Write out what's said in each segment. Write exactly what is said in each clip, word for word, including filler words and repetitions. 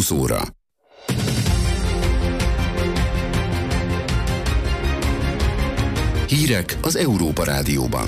húsz óra. Hírek az Európa Rádióban.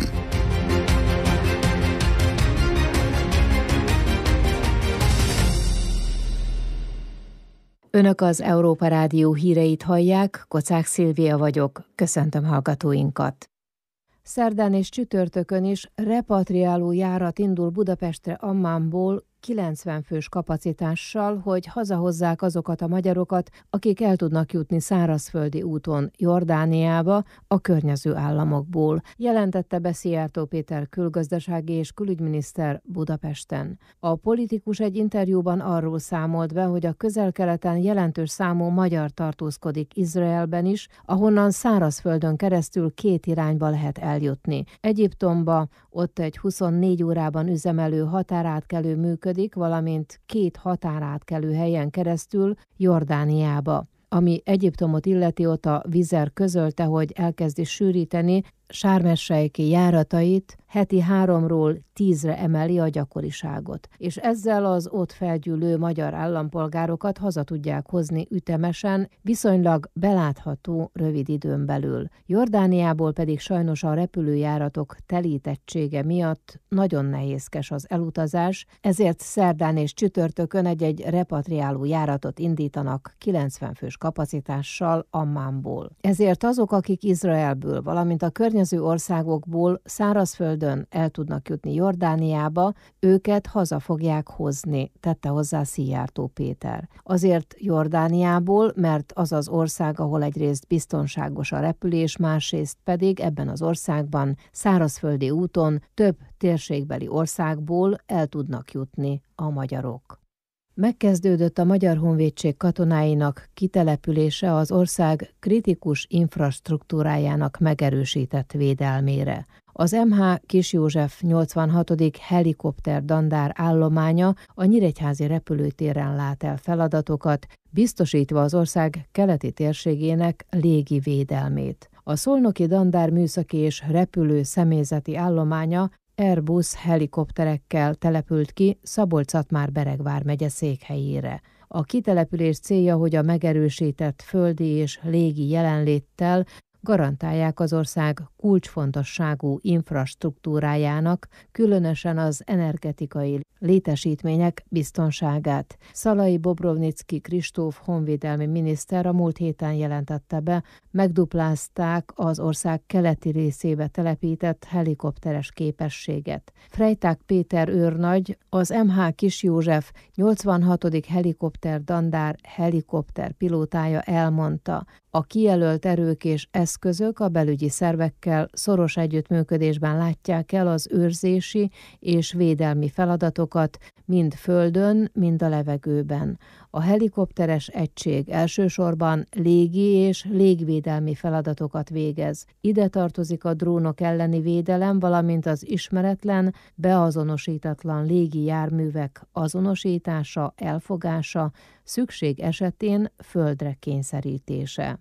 Önök az Európa Rádió híreit hallják, Kocák Szilvia vagyok, köszöntöm hallgatóinkat. Szerdán és csütörtökön is repatriáló járat indul Budapestre Ammánból kilencven fős kapacitással, hogy hazahozzák azokat a magyarokat, akik el tudnak jutni szárazföldi úton Jordániába a környező államokból, jelentette be Szijjártó Péter külgazdasági és külügyminiszter Budapesten. A politikus egy interjúban arról számolt be, hogy a Közel-Keleten jelentős számú magyar tartózkodik Izraelben is, ahonnan szárazföldön keresztül két irányba lehet eljutni. Egyiptomba, ott egy huszonnégy órában üzemelő határátkelő működik, valamint két határátkelő helyen keresztül Jordániába. Ami Egyiptomot illeti, ott a Vizer közölte, hogy elkezdi sűríteni Sharm el-Sheikhi járatait, heti háromról tízre emeli a gyakoriságot, és ezzel az ott felgyűlő magyar állampolgárokat haza tudják hozni ütemesen, viszonylag belátható rövid időn belül. Jordániából pedig sajnos a repülőjáratok telítettsége miatt nagyon nehézkes az elutazás, ezért szerdán és csütörtökön egy-egy repatriáló járatot indítanak kilencven fős kapacitással Ammánból. Ezért azok, akik Izraelből, valamint a környező országokból szárazföldön el tudnak jutni Jordániába, őket haza fogják hozni, tette hozzá Szijjártó Péter. Azért Jordániából, mert az az ország, ahol egyrészt biztonságos a repülés, másrészt pedig ebben az országban szárazföldi úton több térségbeli országból el tudnak jutni a magyarok. Megkezdődött a Magyar Honvédség katonáinak kitelepülése az ország kritikus infrastruktúrájának megerősített védelmére. Az em há Kis József nyolcvanhatodik helikopter dandár állománya a nyíregyházi repülőtéren lát el feladatokat, biztosítva az ország keleti térségének légi védelmét. A szolnoki dandár műszaki és repülő személyzeti állománya Airbus helikopterekkel települt ki Szabolcs-Szatmár-Beregvár megye székhelyére. A kitelepülés célja, hogy a megerősített földi és légi jelenléttel garantálják az ország kulcsfontosságú infrastruktúrájának, különösen az energetikai létesítmények biztonságát. Szalai Bobrovnicki Kristóf honvédelmi miniszter a múlt héten jelentette be, megduplázták az ország keleti részébe telepített helikopteres képességet. Freytag Péter őrnagy, az em há Kis József nyolcvanhatodik helikopter dandár helikopter pilótája elmondta, a kijelölt erők és eszközök a belügyi szervekkel szoros együttműködésben látják el az őrzési és védelmi feladatokat, mind földön, mind a levegőben. A helikopteres egység elsősorban légi és légvédelmi feladatokat végez. Ide tartozik a drónok elleni védelem, valamint az ismeretlen, beazonosítatlan légi járművek azonosítása, elfogása, szükség esetén földre kényszerítése.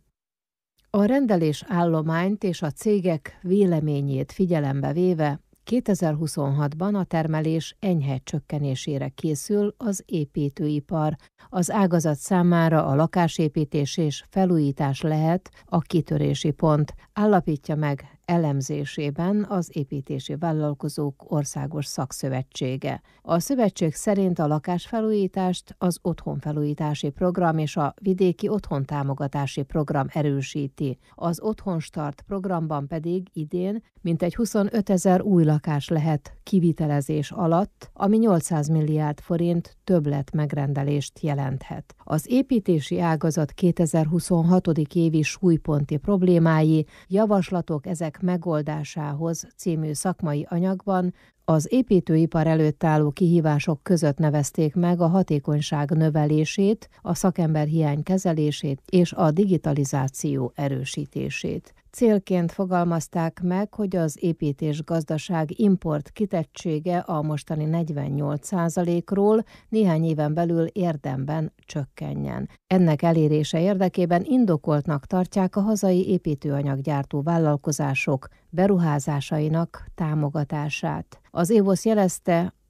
A rendelés állományt és a cégek véleményét figyelembe véve kétezer-huszonhatban a termelés enyhe csökkenésére készül az építőipar. Az ágazat számára a lakásépítés és felújítás lehet a kitörési pont, állapítja meg elemzésében az Építési Vállalkozók Országos Szakszövetsége. A szövetség szerint a lakásfelújítást az otthonfelújítási program és a vidéki otthontámogatási program erősíti. Az Otthonstart programban pedig idén mintegy huszonötezer új lakás lehet kivitelezés alatt, ami nyolcszáz milliárd forint többlet megrendelést jelenthet. Az építési ágazat kétezer-huszonhat évi súlyponti problémái, javaslatok ezek megoldásához című szakmai anyagban az építőipar előtt álló kihívások között nevezték meg a hatékonyság növelését, a szakemberhiány kezelését és a digitalizáció erősítését. Célként fogalmazták meg, hogy az építésgazdaság import kitettsége a mostani negyvennyolc százalékról néhány éven belül érdemben csökkenjen. Ennek elérése érdekében indokoltnak tartják a hazai építőanyaggyártó vállalkozások beruházásainak támogatását. Az évosz jelezte,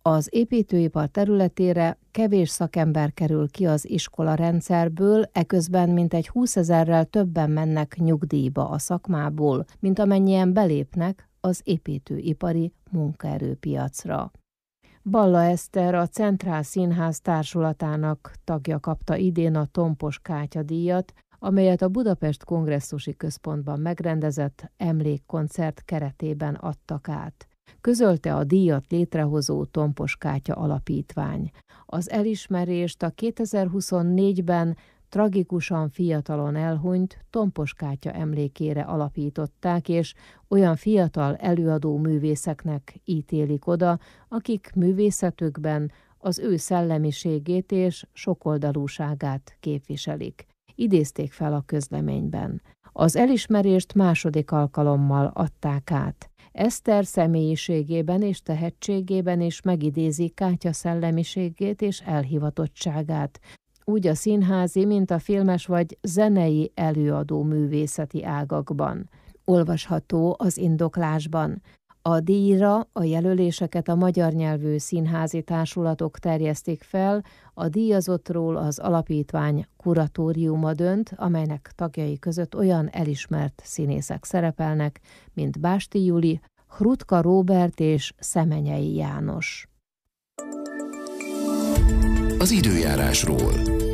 Az építőipar területére kevés szakember kerül ki az iskola rendszerből, eközben mintegy húszezerrel többen mennek nyugdíjba a szakmából, mint amennyien belépnek az építőipari munkaerőpiacra. Balla Eszter, a Centrál Színház társulatának tagja kapta idén a Tompos Kátya díjat, amelyet a Budapest Kongresszusi Központban megrendezett emlékkoncert keretében adtak át. Közölte a díjat létrehozó Tompos Kátya Alapítvány. Az elismerést a kétezer-huszonnégyben tragikusan fiatalon elhunyt Tompos Kátya emlékére alapították, és olyan fiatal előadó művészeknek ítélik oda, akik művészetükben az ő szellemiségét és sokoldalúságát képviselik. Idézték fel a közleményben. Az elismerést második alkalommal adták át. Eszter személyiségében és tehetségében is megidézi Kátya szellemiségét és elhivatottságát, úgy a színházi, mint a filmes vagy zenei előadó művészeti ágakban. Olvasható az indoklásban. A díjra a jelöléseket a magyar nyelvű színházi társulatok terjesztik fel, a díjazottról az alapítvány kuratóriuma dönt, amelynek tagjai között olyan elismert színészek szerepelnek, mint Básti Juli, Hrutka Róbert és Szemenyei János. Az időjárásról.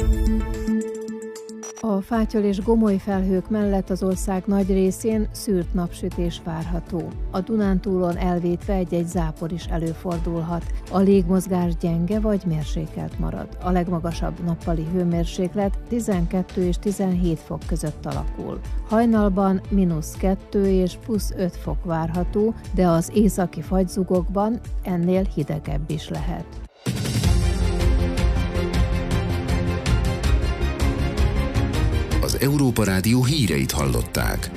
A fátyol és gomoly felhők mellett az ország nagy részén szűrt napsütés várható. A Dunántúlon elvétve egy-egy zápor is előfordulhat. A légmozgás gyenge vagy mérsékelt marad. A legmagasabb nappali hőmérséklet tizenkettő és tizenhét fok között alakul. Hajnalban mínusz kettő és plusz öt fok várható, de az északi fagyzugokban ennél hidegebb is lehet. Az Európa Rádió híreit hallották.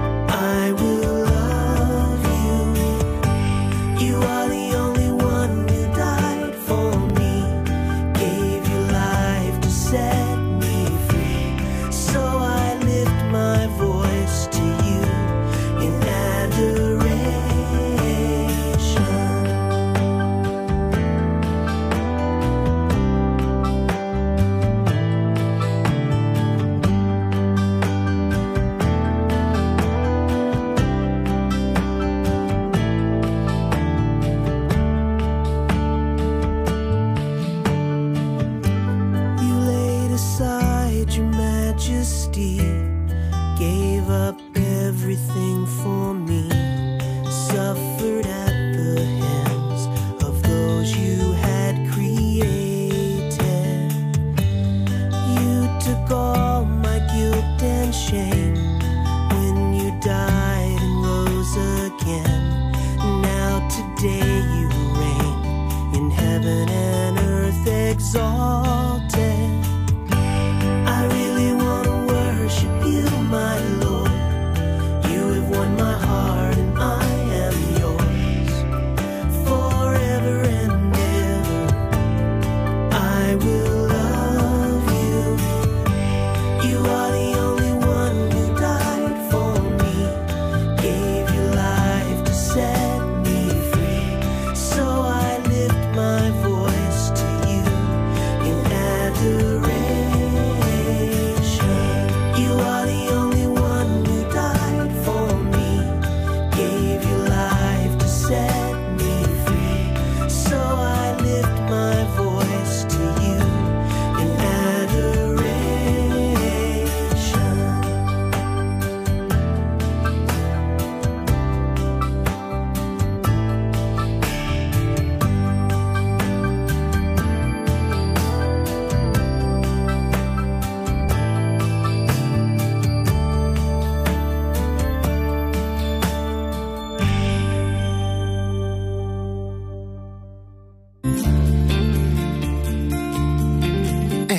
You are the only one.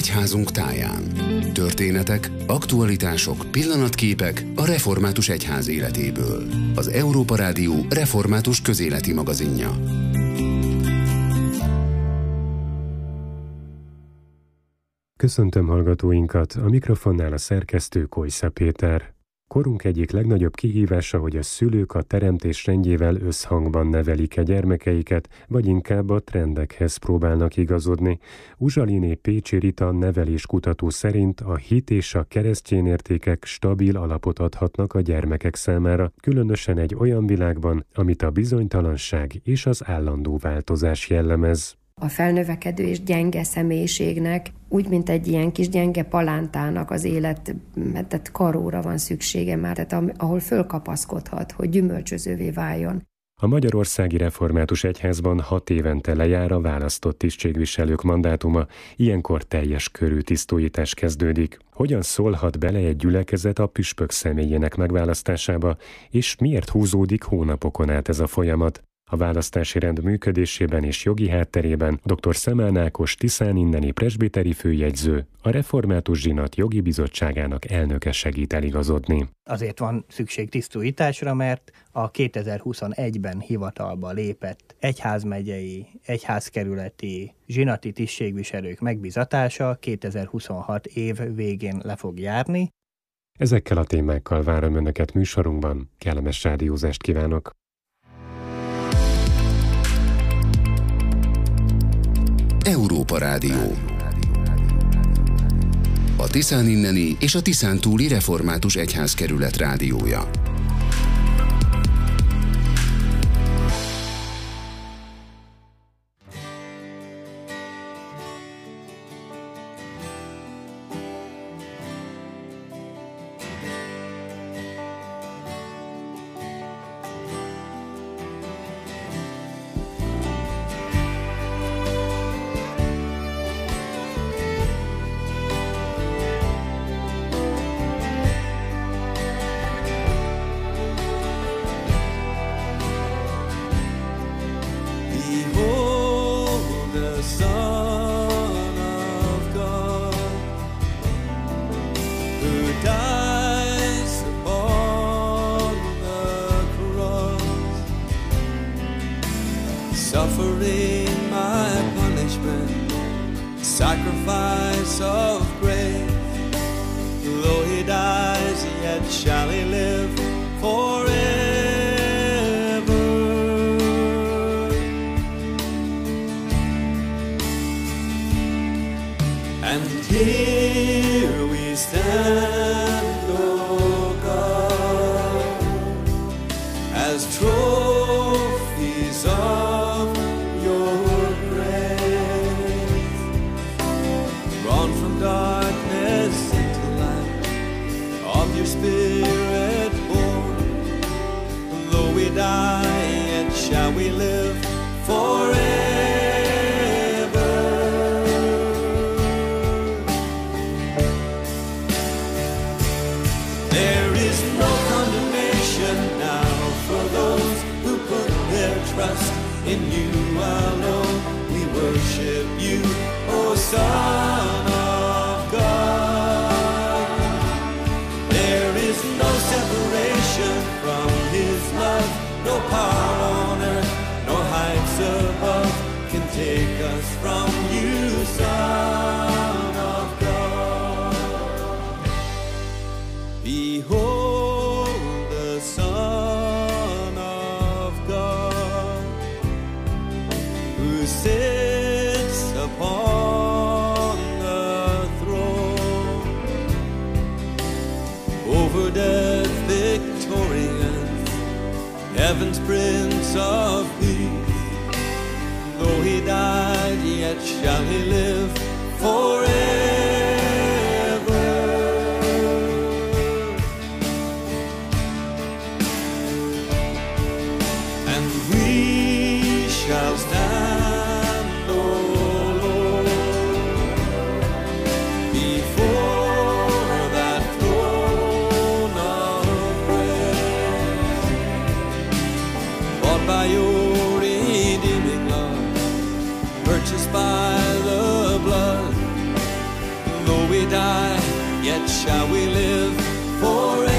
egyházunk táján. Történetek, aktualitások, pillanatképek a református egyház életéből. Az Európa Rádió református közéleti magazinja. Köszöntöm hallgatóinkat, a mikrofonnál a szerkesztő Kojsza Péter. Korunk egyik legnagyobb kihívása, hogy a szülők a teremtés rendjével összhangban nevelik-e gyermekeiket, vagy inkább a trendekhez próbálnak igazodni. Uzsaliné Pécsi Rita neveléskutató szerint a hit és a keresztény értékek stabil alapot adhatnak a gyermekek számára, különösen egy olyan világban, amit a bizonytalanság és az állandó változás jellemez. A felnövekedő és gyenge személyiségnek, úgy, mint egy ilyen kis gyenge palántának az élet, tehát karóra van szüksége már, tehát ahol fölkapaszkodhat, hogy gyümölcsözővé váljon. A Magyarországi Református Egyházban hat évente lejár a választott tisztségviselők mandátuma, ilyenkor teljes körű tisztújítás kezdődik. Hogyan szólhat bele egy gyülekezet a püspök személyének megválasztásába, és miért húzódik hónapokon át ez a folyamat? A választási rend működésében és jogi hátterében dr. Szemán Ákos Tiszán inneni presbiteri főjegyző, a Református Zsinat jogi bizottságának elnöke segít eligazodni. Azért van szükség tisztújításra, mert a kétezer-huszonegyben hivatalba lépett egyházmegyei, egyházkerületi, zsinati tisztségviselők megbizatása kétezer-huszonhat év végén le fog járni. Ezekkel a témákkal várom Önöket műsorunkban. Kellemes rádiózást kívánok! Európa Rádió. A Tiszán inneni és a Tiszán túli református egyházkerület rádiója. Suffering my punishment, sacrifice of grace. Though he dies, yet shall he live forever. And here we stand, O God, as trophies of your grace, drawn from darkness into light, of your Spirit born. Though we die, yet shall we live forever. There is no condemnation now for those who put their trust in you alone. We worship you, O Son of God. There is no separation from his love, no power on earth, no heights above can take us from you, Son of God. Behold the Son of God, who sits upon the throne, over death victorious, heaven's Prince of Peace. Though he died, yet shall he live forever. And we shall stand, O Lord, before that throne of grace, bought by your redeeming love, purchased by the blood. shall we live forever.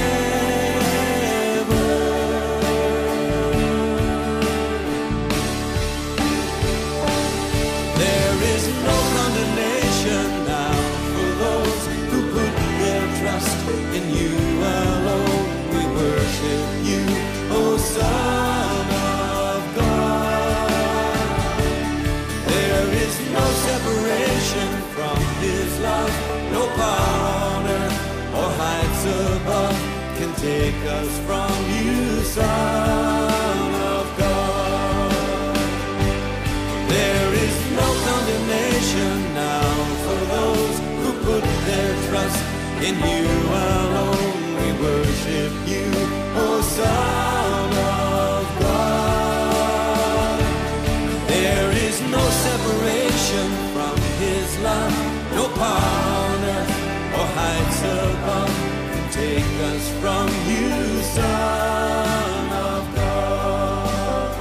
There is no condemnation now for those who put their trust in you alone. We worship you, O Son of God. There is no separation from his love, no power on earth or heights above can take us from you, Son of God. There is no condemnation now for those who put their trust in you alone. We worship you, O Son of God. There is no separation from his love, no power on earth or heights above can take us from you, Son of God.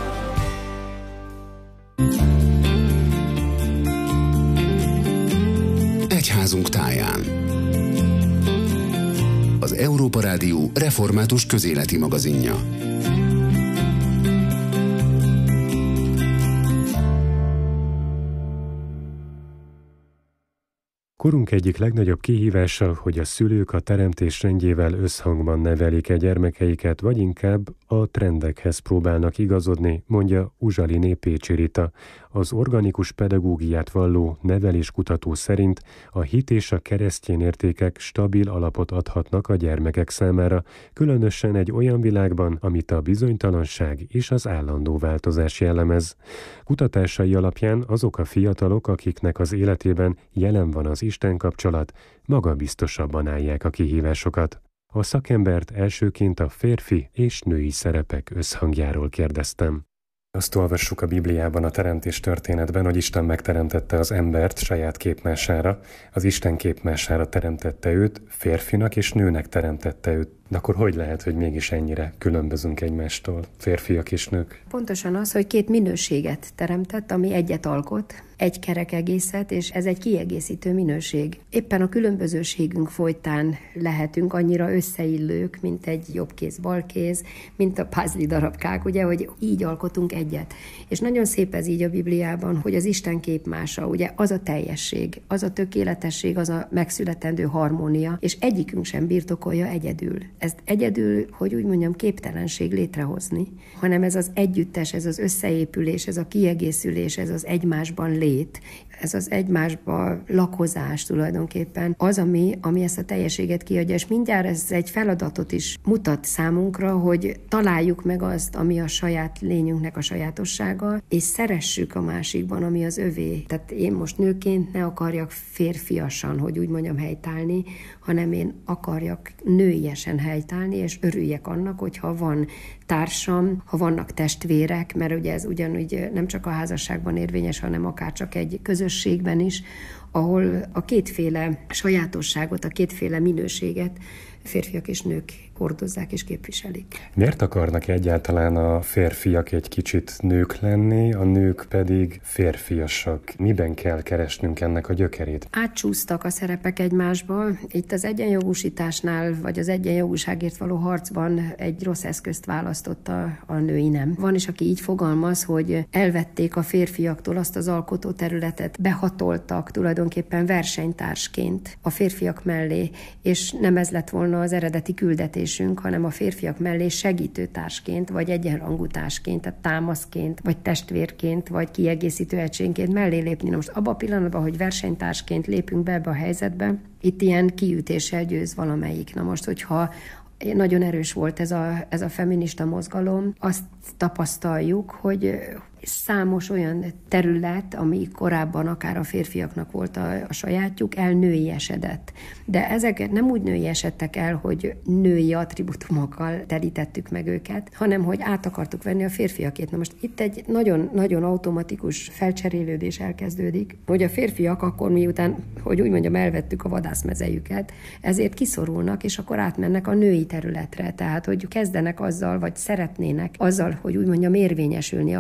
Egyházunk táján. Az Európa Rádió református közéleti magazinja. Korunk egyik legnagyobb kihívása, hogy a szülők a teremtés rendjével összhangban nevelik-e gyermekeiket, vagy inkább a trendekhez próbálnak igazodni, mondja Uzsaliné Pécsi Rita. Az organikus pedagógiát valló neveléskutató szerint a hit és a keresztény értékek stabil alapot adhatnak a gyermekek számára, különösen egy olyan világban, amit a bizonytalanság és az állandó változás jellemez. Kutatásai alapján azok a fiatalok, akiknek az életében jelen van az Isten kapcsolat, magabiztosabban állják a kihívásokat. A szakembert elsőként a férfi és női szerepek összhangjáról kérdeztem. Azt olvassuk a Bibliában, a teremtés történetben, hogy Isten megteremtette az embert saját képmására, az Isten képmására teremtette őt, férfinak és nőnek teremtette őt. De akkor hogy lehet, hogy mégis ennyire különbözünk egymástól, férfiak és nők? Pontosan az, hogy két minőséget teremtett, ami egyet alkot, egy kerek egészet, és ez egy kiegészítő minőség. Éppen a különbözőségünk folytán lehetünk annyira összeillők, mint egy jobb kéz, bal kéz, mint a puzzle darabkák, ugye, hogy így alkotunk egyet. És nagyon szép ez így a Bibliában, hogy az Isten képmása, ugye, az a teljesség, az a tökéletesség, az a megszületendő harmónia, és egyikünk sem birtokolja egyedül. Ezt egyedül, hogy úgy mondjam, képtelenség létrehozni, hanem ez az együttes, ez az összeépülés, ez a kiegészülés, ez az egymásban lét, ez az egymásba lakozás tulajdonképpen az, ami, ami ezt a teljességet kiadja, és mindjárt ez egy feladatot is mutat számunkra, hogy találjuk meg azt, ami a saját lényünknek a sajátossága, és szeressük a másikban, ami az övé. Tehát én most nőként ne akarjak férfiasan, hogy úgy mondjam, helytállni, hanem én akarjak nőiesen helytállni, és örüljek annak, hogyha van társam, ha vannak testvérek, mert ugye ez ugyanúgy nem csak a házasságban érvényes, hanem akár csak egy közösségben is, ahol a kétféle sajátosságot, a kétféle minőséget férfiak és nők hordozzák és képviselik. Miért akarnak egyáltalán a férfiak egy kicsit nők lenni, a nők pedig férfiasak? Miben kell keresnünk ennek a gyökerét? Átcsúsztak a szerepek egymásba. Itt az egyenjogúsításnál, vagy az egyenjogúságért való harcban egy rossz eszközt választotta a női nem. Van is, aki így fogalmaz, hogy elvették a férfiaktól azt az alkotó területet, behatoltak tulajdonképpen versenytársként a férfiak mellé, és nem ez lett volna az eredeti küldetésünk, hanem a férfiak mellé segítőtársként, vagy egyenrangú társként, tehát támaszként, vagy testvérként, vagy kiegészítő egységként mellé lépni. Na most abban a pillanatban, hogy versenytársként lépünk be ebbe a helyzetbe, itt ilyen kiütéssel győz valamelyik. Na most, hogyha nagyon erős volt ez a, ez a feminista mozgalom, azt tapasztaljuk, hogy számos olyan terület, ami korábban akár a férfiaknak volt a, a sajátjuk, elnőiesedett. De ezek nem úgy nőiesedtek el, hogy női attribútumokkal terítettük meg őket, hanem hogy át akartuk venni a férfiakét. Na most itt egy nagyon-nagyon automatikus felcserélődés elkezdődik, hogy a férfiak akkor miután, hogy úgy mondjam, elvettük a vadászmezejüket, ezért kiszorulnak, és akkor átmennek a női területre. Tehát, hogy kezdenek azzal, vagy szeretnének azzal, hogy úgy mondjam, érvényesülni akár a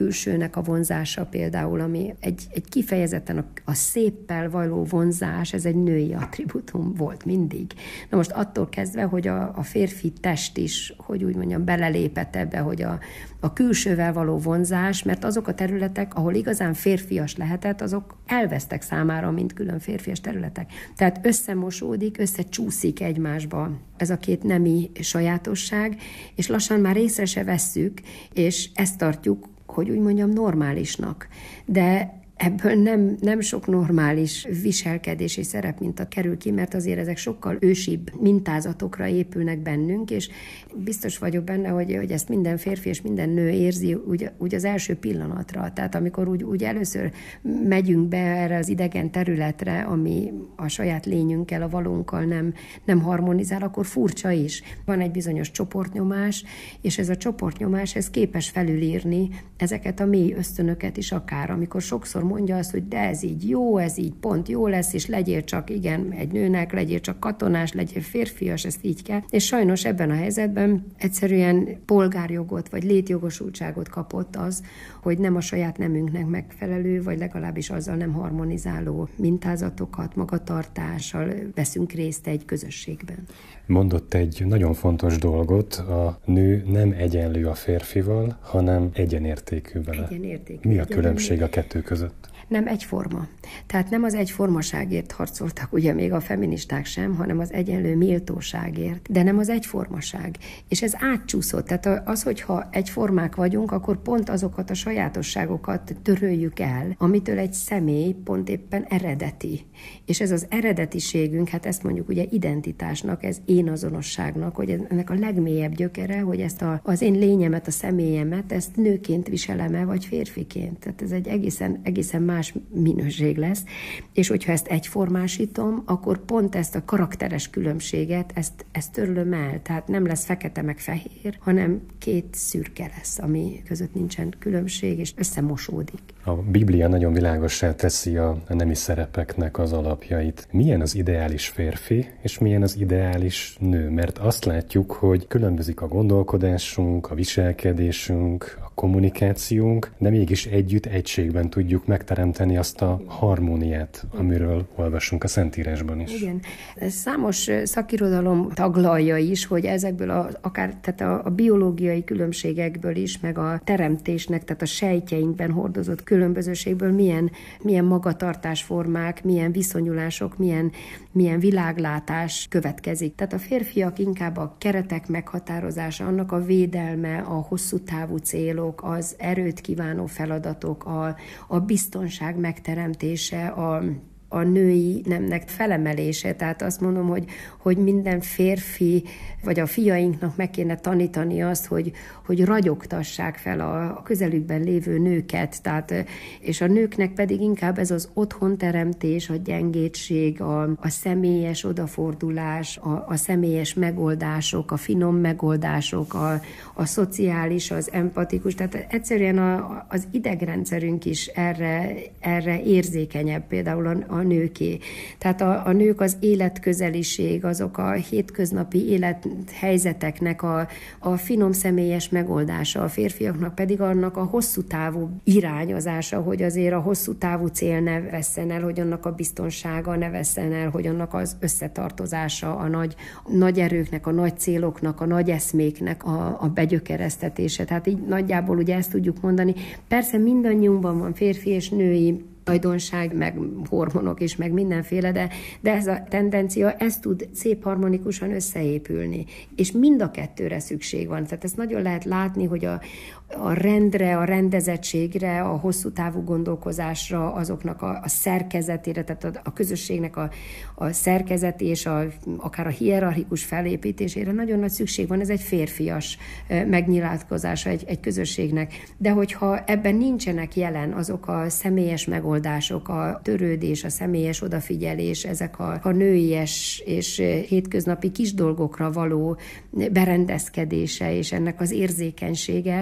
külsőnek a vonzása például, ami egy, egy kifejezetten a, a széppel való vonzás, ez egy női attribútum volt mindig. Na most attól kezdve, hogy a, a férfi test is, hogy úgy mondjam, belelépett ebbe, hogy a, a külsővel való vonzás, mert azok a területek, ahol igazán férfias lehetett, azok elvesztek számára, mint külön férfias területek. Tehát összemosódik, összecsúszik egymásba ez a két nemi sajátosság, és lassan már észre se vesszük, és ezt tartjuk, hogy úgy mondjam, normálisnak. De ebből nem, nem sok normális viselkedési szerep minta kerül ki, mert azért ezek sokkal ősibb mintázatokra épülnek bennünk, és biztos vagyok benne, hogy, hogy ezt minden férfi és minden nő érzi úgy, úgy az első pillanatra. Tehát amikor úgy, úgy először megyünk be erre az idegen területre, ami a saját lényünkkel, a valónkkal nem, nem harmonizál, akkor furcsa is. Van egy bizonyos csoportnyomás, és ez a csoportnyomás ez képes felülírni ezeket a mély ösztönöket is akár, amikor sokszor mondja azt, hogy de ez így jó, ez így pont jó lesz, és legyél csak, igen, egy nőnek, legyél csak katonás, legyél férfias, ezt így kell. És sajnos ebben a helyzetben egyszerűen polgárjogot, vagy létjogosultságot kapott az, hogy nem a saját nemünknek megfelelő, vagy legalábbis azzal nem harmonizáló mintázatokat, magatartással veszünk részt egy közösségben. Mondott egy nagyon fontos dolgot, a nő nem egyenlő a férfival, hanem egyenértékű vele. Egyenértékű. Mi a különbség a kettő között? Nem egyforma. Tehát nem az egyformaságért harcoltak ugye még a feministák sem, hanem az egyenlő méltóságért, de nem az egyformaság. És ez átcsúszott. Tehát az, hogyha egyformák vagyunk, akkor pont azokat a sajátosságokat töröljük el, amitől egy személy pont éppen eredeti. És ez az eredetiségünk, hát ezt mondjuk ugye identitásnak, ez én azonosságnak, hogy ennek a legmélyebb gyökere, hogy ezt a, az én lényemet, a személyemet, ezt nőként viselem-e, vagy férfiként. Tehát ez egy egészen, egészen más minőség lesz, és hogyha ezt egyformásítom, akkor pont ezt a karakteres különbséget, ezt, ezt törlöm el, tehát nem lesz fekete meg fehér, hanem két szürke lesz, ami között nincsen különbség, és összemosódik. A Biblia nagyon világossá teszi a nemi szerepeknek az alapjait. Milyen az ideális férfi, és milyen az ideális nő? Mert azt látjuk, hogy különbözik a gondolkodásunk, a viselkedésünk, a kommunikációnk, de mégis együtt, egységben tudjuk megteremteni azt a harmóniát, amiről olvasunk a Szentírásban is. Igen. Számos szakirodalom taglalja is, hogy ezekből a, akár tehát a, a biológiai különbségekből is, meg a teremtésnek, tehát a sejtjeinkben hordozott különbözőségből milyen, milyen magatartásformák, milyen viszonyulások, milyen, milyen világlátás következik. Tehát a férfiak inkább a keretek meghatározása, annak a védelme, a hosszú távú célok, az erőt kívánó feladatok, a, a biztonság megteremtése, a a női nemnek felemelése. Tehát azt mondom, hogy, hogy minden férfi, vagy a fiainknak meg kéne tanítani azt, hogy, hogy ragyogtassák fel a közelükben lévő nőket. Tehát, és a nőknek pedig inkább ez az otthonteremtés, a gyengétség, a, a személyes odafordulás, a, a személyes megoldások, a finom megoldások, a, a szociális, az empatikus. Tehát egyszerűen a, az idegrendszerünk is erre, erre érzékenyebb, például a, a nőké. Tehát a, a nők az életközeliség, azok a hétköznapi élethelyzeteknek a, a finom személyes megoldása, a férfiaknak pedig annak a hosszú távú irányozása, hogy azért a hosszú távú cél ne vesszen el, hogy annak a biztonsága ne vesszen el, hogy annak az összetartozása, a nagy, nagy erőknek, a nagy céloknak, a nagy eszméknek a, a begyökeresztetése. Tehát így nagyjából ugye ezt tudjuk mondani. Persze mindannyiunkban van férfi és női tulajdonság, meg hormonok is, meg mindenféle, de, de ez a tendencia, ez tud szép harmonikusan összeépülni. És mind a kettőre szükség van. Tehát ezt nagyon lehet látni, hogy a, a rendre, a rendezettségre, a hosszú távú gondolkozásra, azoknak a, a szerkezetére, tehát a, a közösségnek a, a szerkezet és a, akár a hierarchikus felépítésére nagyon nagy szükség van. Ez egy férfias megnyilatkozása egy, egy közösségnek. De hogyha ebben nincsenek jelen azok a személyes megoldások, a törődés, a személyes odafigyelés, ezek a, a nőies és hétköznapi kis dolgokra való berendezkedése és ennek az érzékenysége,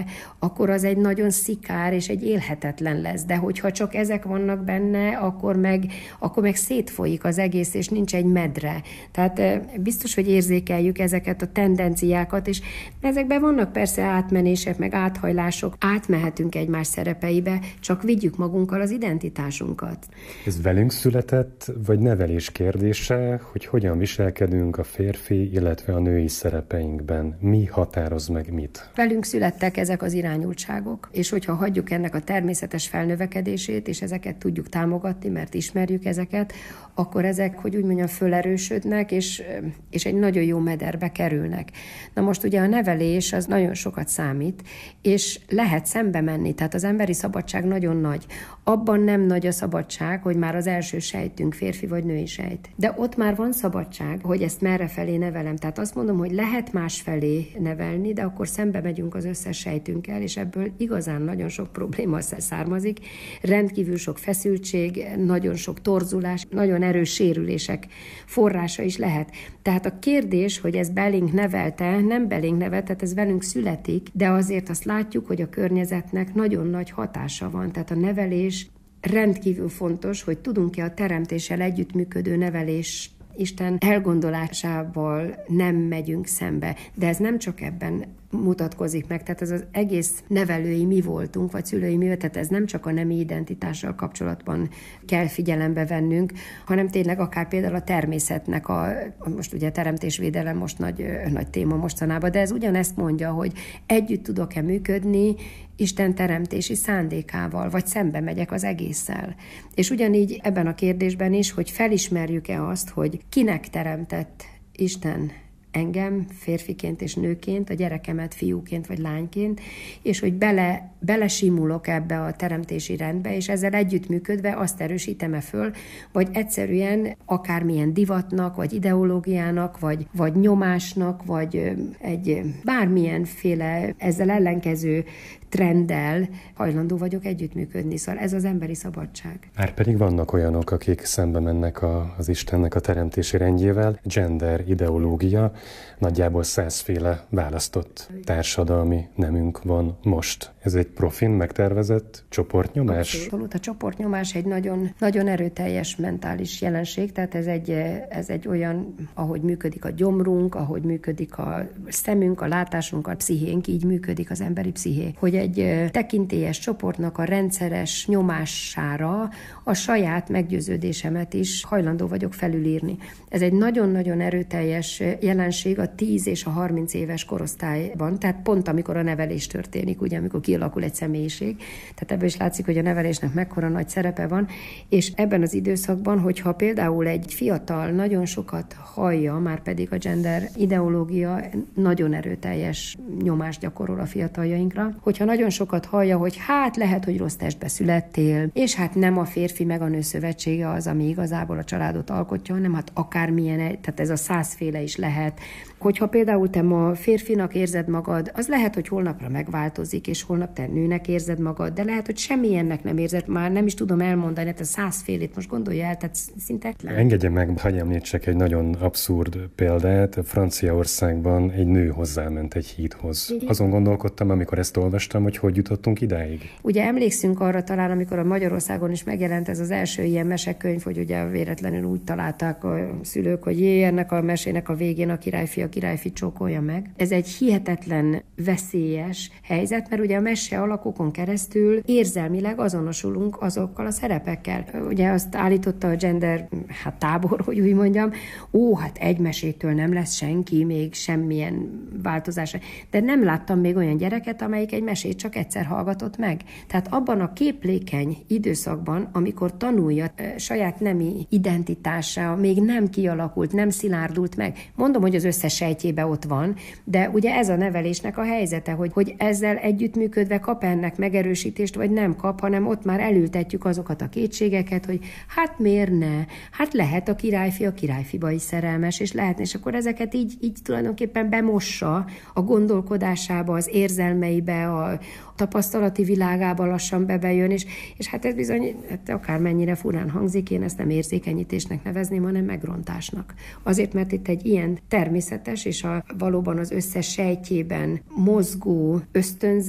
akkor az egy nagyon szikár és egy élhetetlen lesz. De hogyha csak ezek vannak benne, akkor meg, akkor meg szétfolyik az egész, és nincs egy medre. Tehát biztos, hogy érzékeljük ezeket a tendenciákat, és ezekben vannak persze átmenések, meg áthajlások. Átmehetünk egymás szerepeibe, csak vigyük magunkkal az identitásunkat. Ez velünk született, vagy nevelés kérdése, hogy hogyan viselkedünk a férfi, illetve a női szerepeinkben? Mi határoz meg mit? Velünk születtek ezek az irányultságok, és hogyha hagyjuk ennek a természetes felnövekedését, és ezeket tudjuk támogatni, mert ismerjük ezeket, akkor ezek, hogy úgy mondjam, fölerősödnek, és, és egy nagyon jó mederbe kerülnek. Na most ugye a nevelés az nagyon sokat számít, és lehet szembe menni, tehát az emberi szabadság nagyon nagy. Abban nem nagy a szabadság, hogy már az első sejtünk férfi vagy női sejt. De ott már van szabadság, hogy ezt merre felé nevelem. Tehát azt mondom, hogy lehet más felé nevelni, de akkor szembe megyünk az összes sejtünkkel, és ebből igazán nagyon sok probléma származik. Rendkívül sok feszültség, nagyon sok torzulás, nagyon erős sérülések forrása is lehet. Tehát a kérdés, hogy ez belénk nevelte, nem belénk nevelte, tehát ez velünk születik, de azért azt látjuk, hogy a környezetnek nagyon nagy hatása van. Tehát a nevelés rendkívül fontos, hogy tudunk-e a teremtéssel együttműködő nevelés Isten elgondolásával nem megyünk szembe. De ez nem csak ebben mutatkozik meg, tehát ez az egész nevelői mi voltunk, vagy szülői mi, tehát ez nem csak a nemi identitással kapcsolatban kell figyelembe vennünk, hanem tényleg akár például a természetnek, a, most ugye a teremtésvédelem most nagy, nagy téma mostanában, de ez ugyanezt mondja, hogy együtt tudok-e működni Isten teremtési szándékával, vagy szembe megyek az egésszel. És ugyanígy ebben a kérdésben is, hogy felismerjük-e azt, hogy kinek teremtett Isten engem férfiként és nőként, a gyerekemet fiúként vagy lányként, és hogy bele, belesimulok ebbe a teremtési rendbe, és ezzel együttműködve azt erősítem-e föl, vagy egyszerűen akármilyen divatnak, vagy ideológiának, vagy, vagy nyomásnak, vagy egy bármilyenféle ezzel ellenkező trenddel hajlandó vagyok együttműködni. Szóval ez az emberi szabadság. Már pedig vannak olyanok, akik szembe mennek a, az Istennek a teremtési rendjével. Gender ideológia, nagyjából százféle választott társadalmi nemünk van most. Ez egy profin megtervezett csoportnyomás? Abszolút. A csoportnyomás egy nagyon, nagyon erőteljes mentális jelenség, tehát ez egy, ez egy olyan, ahogy működik a gyomrunk, ahogy működik a szemünk, a látásunk, a pszichénk, így működik az emberi psziché, hogy egy tekintélyes csoportnak a rendszeres nyomására a saját meggyőződésemet is hajlandó vagyok felülírni. Ez egy nagyon-nagyon erőteljes jelenség a tíz és a harminc éves korosztályban, tehát pont amikor a nevelés történik, ugye, amikor kialakul egy személyiség. Tehát ebből is látszik, hogy a nevelésnek mekkora nagy szerepe van, és ebben az időszakban, hogyha például egy fiatal nagyon sokat hallja, már pedig a gender ideológia nagyon erőteljes nyomást gyakorol a fiataljainkra, hogyha nagyon sokat hallja, hogy hát lehet, hogy rossz testbe születtél, és hát nem a férfi meg a nő szövetsége az, ami igazából a családot alkotja, hanem hát akármilyen, tehát ez a százféle is lehet. Hogyha például te ma férfinak érzed magad, az lehet, hogy holnapra megváltozik, és holnap te nőnek érzed magad, de lehet, hogy semmilyennek nem érzed, már nem is tudom elmondani, hát a százfélét most gondolja el, tehát szinte... Engedje meg, hagyj említsek egy nagyon abszurd példát. Franciaországban egy nő hozzáment egy hídhoz. Igen. Azon gondolkodtam, amikor ezt olvastam, hogy hogy jutottunk idáig. Ugye emlékszünk arra talán, amikor a Magyarországon is megjelent ez az első ilyen mesekönyv, hogy ugye véletlenül úgy találták a szülők, hogy jé, ennek a mesének a végén a királyfi a királyfi csókolja meg. Ez egy hihetetlen veszélyes helyzet, mert ugye a mese alakokon keresztül érzelmileg azonosulunk azokkal a szerepekkel. Ugye azt állította a gender hát tábor, hogy úgy mondjam, ó, hát egy mesétől nem lesz senki, még semmilyen változás. De nem láttam még olyan gyereket, amelyik egy mesét csak egyszer hallgatott meg. Tehát abban a képlékeny időszakban, amikor tanulja saját nemi identitása, még nem kialakult, nem szilárdult meg. Mondom, hogy az összes sejtjébe ott van, de ugye ez a nevelésnek a helyzete, hogy, hogy ezzel együttműködve kap ennek megerősítést, vagy nem kap, hanem ott már elültetjük azokat a kétségeket, hogy hát miért ne? Hát lehet a királyfi a királyfiba is szerelmes, és lehetne, és akkor ezeket így, így tulajdonképpen bemossa a gondolkodásába, az érzelmeibe, a tapasztalati világába lassan bebejön, és, és hát ez bizony, hát akármennyire furán hangzik, én ezt nem érzékenyítésnek nevezném, hanem megrontásnak. Azért, mert itt egy ilyen természetes és a, valóban az összes sejtjében mozgó ösztönzést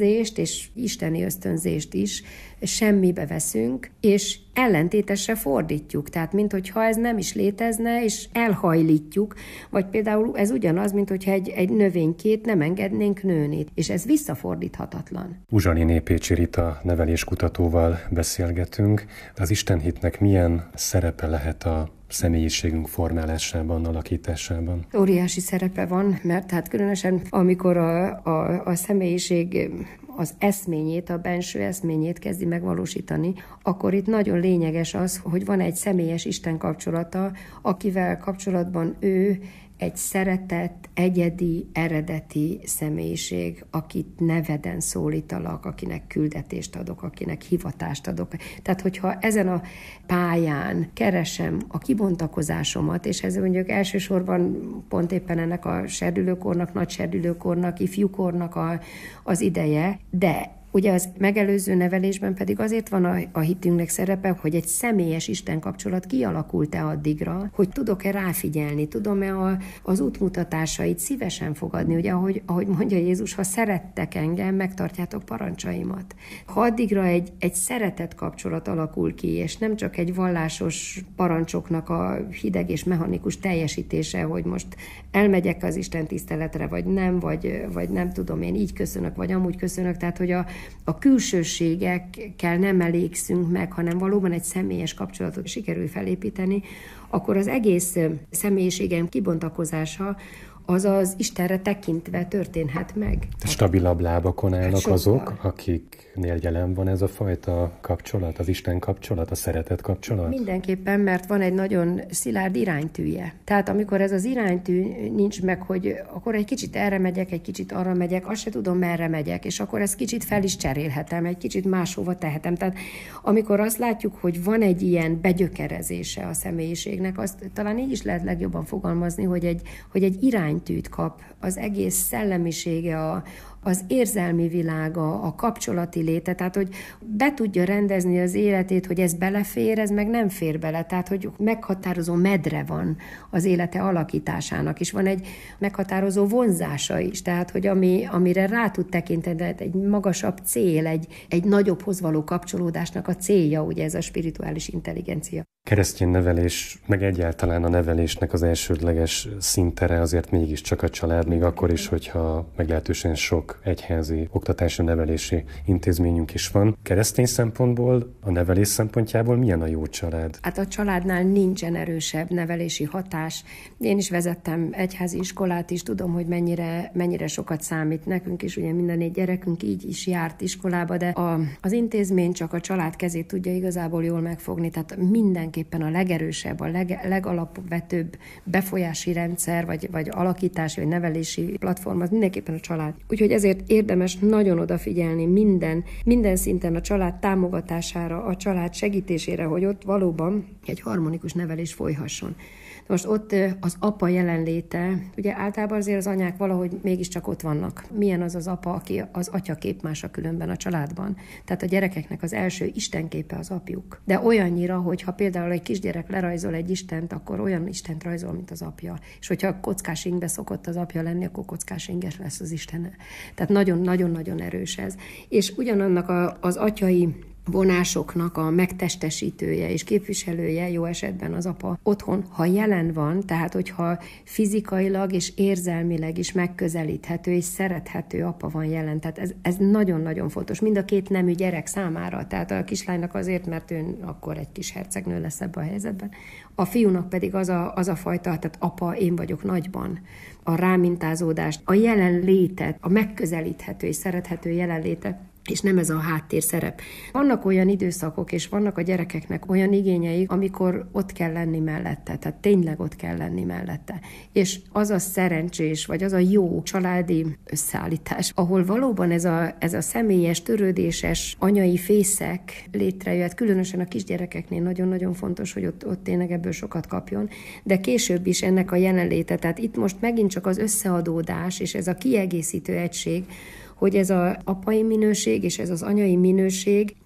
és isteni ösztönzést is semmibe veszünk, és ellentétesre fordítjuk. Tehát, minthogyha ez nem is létezne, és elhajlítjuk, vagy például ez ugyanaz, minthogyha egy, egy növénykét nem engednénk nőni, és ez visszafordíthatatlan. Uzsaliné Pécsi Rita neveléskutatóval beszélgetünk. Az istenhitnek milyen szerepe lehet a személyiségünk formálásában, alakításában? Óriási szerepe van, mert hát különösen amikor a, a, a személyiség az eszményét, a benső eszményét kezdi megvalósítani, akkor itt nagyon lényeges az, hogy van egy személyes Isten kapcsolata, akivel kapcsolatban ő egy szeretett, egyedi, eredeti személyiség, akit neveden szólítalak, akinek küldetést adok, akinek hivatást adok. Tehát, hogyha ezen a pályán keresem a kibontakozásomat, és ez mondjuk elsősorban pont éppen ennek a serdülőkornak, nagy serdülőkornak, ifjúkornak a, az ideje, de ugye az megelőző nevelésben pedig azért van a, a hitünknek szerepe, hogy egy személyes Isten kapcsolat kialakult-e addigra, hogy tudok-e ráfigyelni, tudom-e a, az útmutatásait szívesen fogadni, ugye ahogy, ahogy mondja Jézus, ha szerettek engem, megtartjátok parancsaimat. Ha addigra egy, egy szeretett kapcsolat alakul ki, és nem csak egy vallásos parancsoknak a hideg és mechanikus teljesítése, hogy most elmegyek az Isten tiszteletre, vagy nem, vagy, vagy nem tudom, én így köszönök, vagy amúgy köszönök, tehát hogy a A külsőségekkel nem elégszünk meg, hanem valóban egy személyes kapcsolatot sikerül felépíteni, akkor az egész személyiségem kibontakozása az az Istenre tekintve történhet meg. Stabilabb lábakon állnak Sokkal. azok, akiknél jelen van ez a fajta kapcsolat, az Isten kapcsolat, a szeretet kapcsolat? Mindenképpen, mert van egy nagyon szilárd iránytűje. Tehát amikor ez az iránytű nincs meg, hogy akkor egy kicsit erre megyek, egy kicsit arra megyek, azt se tudom, merre megyek, és akkor ezt kicsit fel is cserélhetem, egy kicsit máshova tehetem. Tehát amikor azt látjuk, hogy van egy ilyen begyökerezése a személyiségnek, azt talán így is lehet legjobban fogalmazni, hogy egy, hogy egy irány tűt kap, az egész szellemisége, a, az érzelmi világa, a kapcsolati léte, tehát hogy be tudja rendezni az életét, hogy ez belefér, ez meg nem fér bele, tehát hogy meghatározó medre van az élete alakításának, és van egy meghatározó vonzása is, tehát hogy ami, amire rá tud tekinteni, egy magasabb cél, egy, egy nagyobbhoz való kapcsolódásnak a célja, ugye ez a spirituális intelligencia. Keresztény nevelés, meg egyáltalán a nevelésnek az elsődleges szintere azért mégiscsak a család, még akkor is, hogyha meglehetősen sok egyházi oktatási nevelési intézményünk is van. Keresztény szempontból, a nevelés szempontjából milyen a jó család? Hát a családnál nincsen erősebb nevelési hatás. Én is vezettem egyházi iskolát is, tudom, hogy mennyire, mennyire sokat számít nekünk is, ugye minden négy gyerekünk így is járt iskolába, de a, az intézmény csak a család kezét tudja igazából jól megfogni, tehát mindenképpen a legerősebb, a leg, legalapvetőbb befolyási rendszer, vagy, vagy alakítási, vagy nevelési platform, az mindenképpen a család. Úgyhogy ezért érdemes nagyon odafigyelni minden, minden szinten a család támogatására, a család segítésére, hogy ott valóban egy harmonikus nevelés folyhasson. Most ott az apa jelenléte, ugye általában azért az anyák valahogy mégiscsak ott vannak. Milyen az az apa, aki az atyaképmása különben a családban. Tehát a gyerekeknek az első istenképe az apjuk. De olyannyira, hogyha például egy kisgyerek lerajzol egy istent, akkor olyan istent rajzol, mint az apja. És hogyha kockás ingbe szokott az apja lenni, akkor kockás inges lesz az istene. Tehát nagyon-nagyon-nagyon erős ez. És ugyanannak a, az atyai vonásoknak a megtestesítője és képviselője jó esetben az apa otthon, ha jelen van, tehát hogyha fizikailag és érzelmileg is megközelíthető és szerethető apa van jelen. Tehát ez, ez nagyon-nagyon fontos. Mind a két nemű gyerek számára. Tehát a kislánynak azért, mert ő akkor egy kis hercegnő lesz ebben a helyzetben. A fiúnak pedig az a, az a fajta, tehát apa, én vagyok nagyban. A rámintázódást, a jelenlétet, a megközelíthető és szerethető jelenlétet, és nem ez a háttérszerep. Vannak olyan időszakok, és vannak a gyerekeknek olyan igényeik, amikor ott kell lenni mellette, tehát tényleg ott kell lenni mellette. És az a szerencsés, vagy az a jó családi összeállítás, ahol valóban ez a, ez a személyes, törődéses anyai fészek létrejött, különösen a kisgyerekeknél nagyon-nagyon fontos, hogy ott, ott tényleg ebből sokat kapjon, de később is ennek a jelenléte, tehát itt most megint csak az összeadódás, és ez a kiegészítő egység, hogy ez az apai minőség és ez az anyai minőség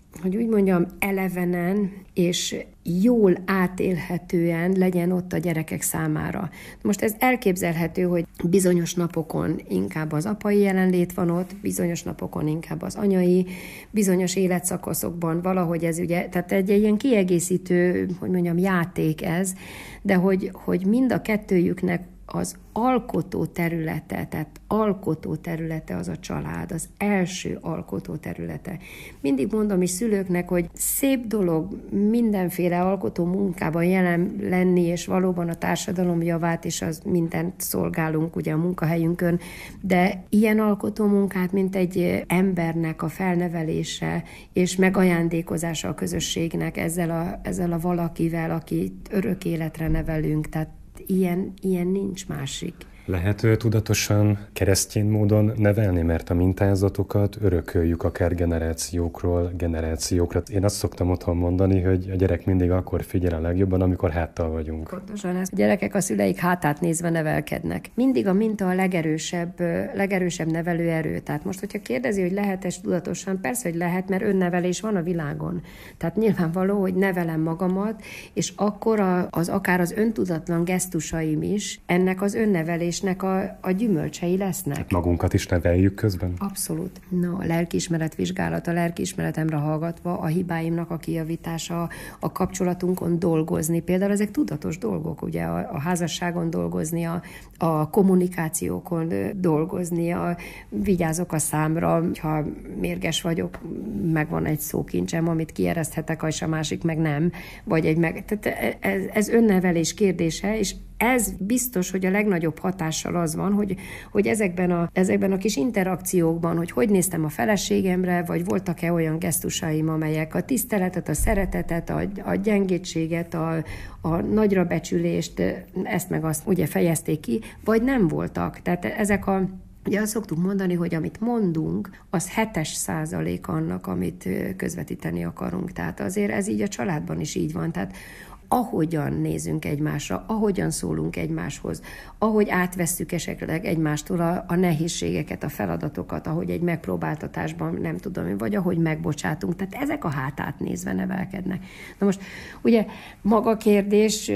hogy úgy mondjam, elevenen és jól átélhetően legyen ott a gyerekek számára. Most ez elképzelhető, hogy bizonyos napokon inkább az apai jelenlét van ott, bizonyos napokon inkább az anyai, bizonyos életszakaszokban valahogy ez ugye, tehát egy ilyen kiegészítő, hogy mondjam, játék ez, de hogy, hogy mind a kettőjüknek az alkotó területe, tehát alkotó területe az a család, az első alkotó területe. Mindig mondom is szülőknek, hogy szép dolog mindenféle alkotó munkában jelen lenni, és valóban a társadalom javát, és az mindent szolgálunk ugye a munkahelyünkön, de ilyen alkotó munkát, mint egy embernek a felnevelése, és megajándékozása a közösségnek ezzel a, ezzel a valakivel, akit örök életre nevelünk, tehát Ilyen, ilyen nincs másik. Lehet tudatosan keresztény módon nevelni, mert a mintázatokat örököljük akár generációkról generációkra. Én azt szoktam otthon mondani, hogy a gyerek mindig akkor figyel a legjobban, amikor háttal vagyunk. Pontosan ez. A gyerekek a szüleik hátát nézve nevelkednek. Mindig a minta a legerősebb, legerősebb nevelőerő. Tehát most, hogyha kérdezi, hogy lehet-e tudatosan, persze, hogy lehet, mert önnevelés van a világon. Tehát nyilvánvaló, hogy nevelem magamat, és akkor az akár az öntudatlan gesztusaim is ennek az önnevelés A, a gyümölcsei lesznek. Hát magunkat is neveljük közben? Abszolút. No, a lelkiismeret vizsgálat, a lelkiismeretemre hallgatva, a hibáimnak a kijavítása, a kapcsolatunkon dolgozni. Például ezek tudatos dolgok, ugye a, a házasságon dolgozni, a, a kommunikációkon dolgozni, a, vigyázok a számra, ha mérges vagyok, megvan egy szókincsem, amit kiereszthetek, és a másik meg nem, vagy egy meg... Tehát ez, ez önnevelés kérdése, és ez biztos, hogy a legnagyobb hatással az van, hogy, hogy ezekben, a, ezekben a kis interakciókban, hogy hogy néztem a feleségemre, vagy voltak-e olyan gesztusaim, amelyek a tiszteletet, a szeretetet, a, a gyengétséget, a, a nagyra becsülést, ezt meg azt ugye fejezték ki, vagy nem voltak. Tehát ezek a Ugye azt szoktuk mondani, hogy amit mondunk, az hetes százalék annak, amit közvetíteni akarunk. Tehát azért ez így a családban is így van. Tehát ahogyan nézünk egymásra, ahogyan szólunk egymáshoz, ahogy átvesszük esetleg egymástól a, a nehézségeket, a feladatokat, ahogy egy megpróbáltatásban, nem tudom, vagy ahogy megbocsátunk. Tehát ezek a hátát nézve nevelkednek. Na most ugye maga kérdés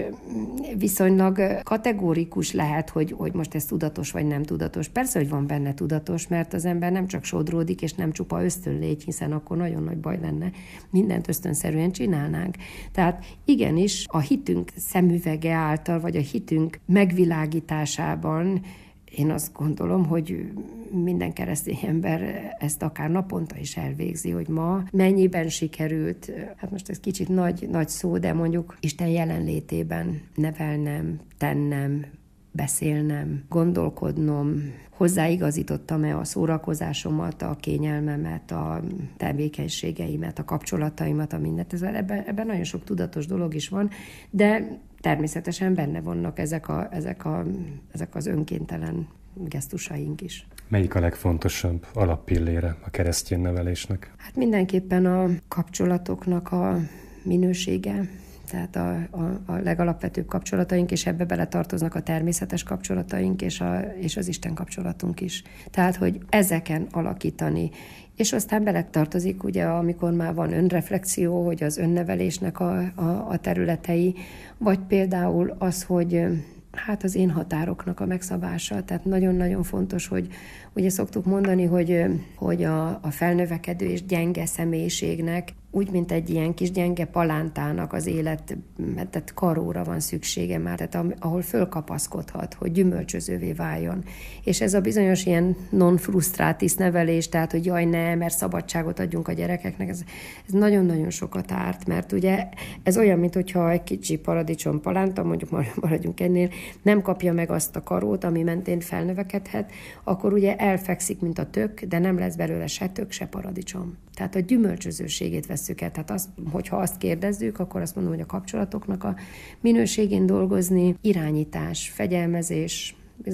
viszonylag kategórikus lehet, hogy, hogy most ez tudatos vagy nem tudatos. Persze, hogy van benne tudatos, mert az ember nem csak sodródik, és nem csupa ösztönlégy, hiszen akkor nagyon nagy baj lenne. Mindent ösztönszerűen csinálnánk. Tehát igenis, a hitünk szemüvege által, vagy a hitünk megvilágításában én azt gondolom, hogy minden keresztény ember ezt akár naponta is elvégzi, hogy ma mennyiben sikerült, hát most ez kicsit nagy, nagy szó, de mondjuk Isten jelenlétében nevelnem, tennem, beszélnem, gondolkodnom, hozzáigazítottam-e a szórakozásomat, a kényelmemet, a tevékenységeimet, a kapcsolataimat, a mindent. Ebben, ebben nagyon sok tudatos dolog is van, de természetesen benne vannak ezek, a, ezek, a, ezek az önkéntelen gesztusaink is. Melyik a legfontosabb alappillére a keresztény nevelésnek? Hát mindenképpen a kapcsolatoknak a minősége, tehát a, a, a legalapvetőbb kapcsolataink, és ebbe beletartoznak a természetes kapcsolataink, és, a, és az Isten kapcsolatunk is. Tehát, hogy ezeken alakítani. És aztán beletartozik, ugye, amikor már van önreflexió, hogy az önnevelésnek a, a, a területei, vagy például az, hogy hát az én határoknak a megszabása, tehát nagyon-nagyon fontos, hogy ugye szoktuk mondani, hogy, hogy a, a felnövekedő és gyenge személyiségnek úgy, mint egy ilyen kis gyenge palántának az élet, tehát karóra van szüksége már, tehát ahol fölkapaszkodhat, hogy gyümölcsözővé váljon. És ez a bizonyos ilyen non frustratis nevelés, tehát hogy jaj ne, mert szabadságot adjunk a gyerekeknek, ez, ez nagyon-nagyon sokat árt, mert ugye ez olyan, mint hogyha egy kicsi paradicsom palánta, mondjuk maradjunk ennél, nem kapja meg azt a karót, ami mentén felnövekedhet, akkor ugye elfekszik, mint a tök, de nem lesz belőle se tök, se paradicsom. Tehát a gyümölcsözőségét vesszük el. Tehát azt, hogyha azt kérdezzük, akkor azt mondom, hogy a kapcsolatoknak a minőségén dolgozni, irányítás, fegyelmezés, bizony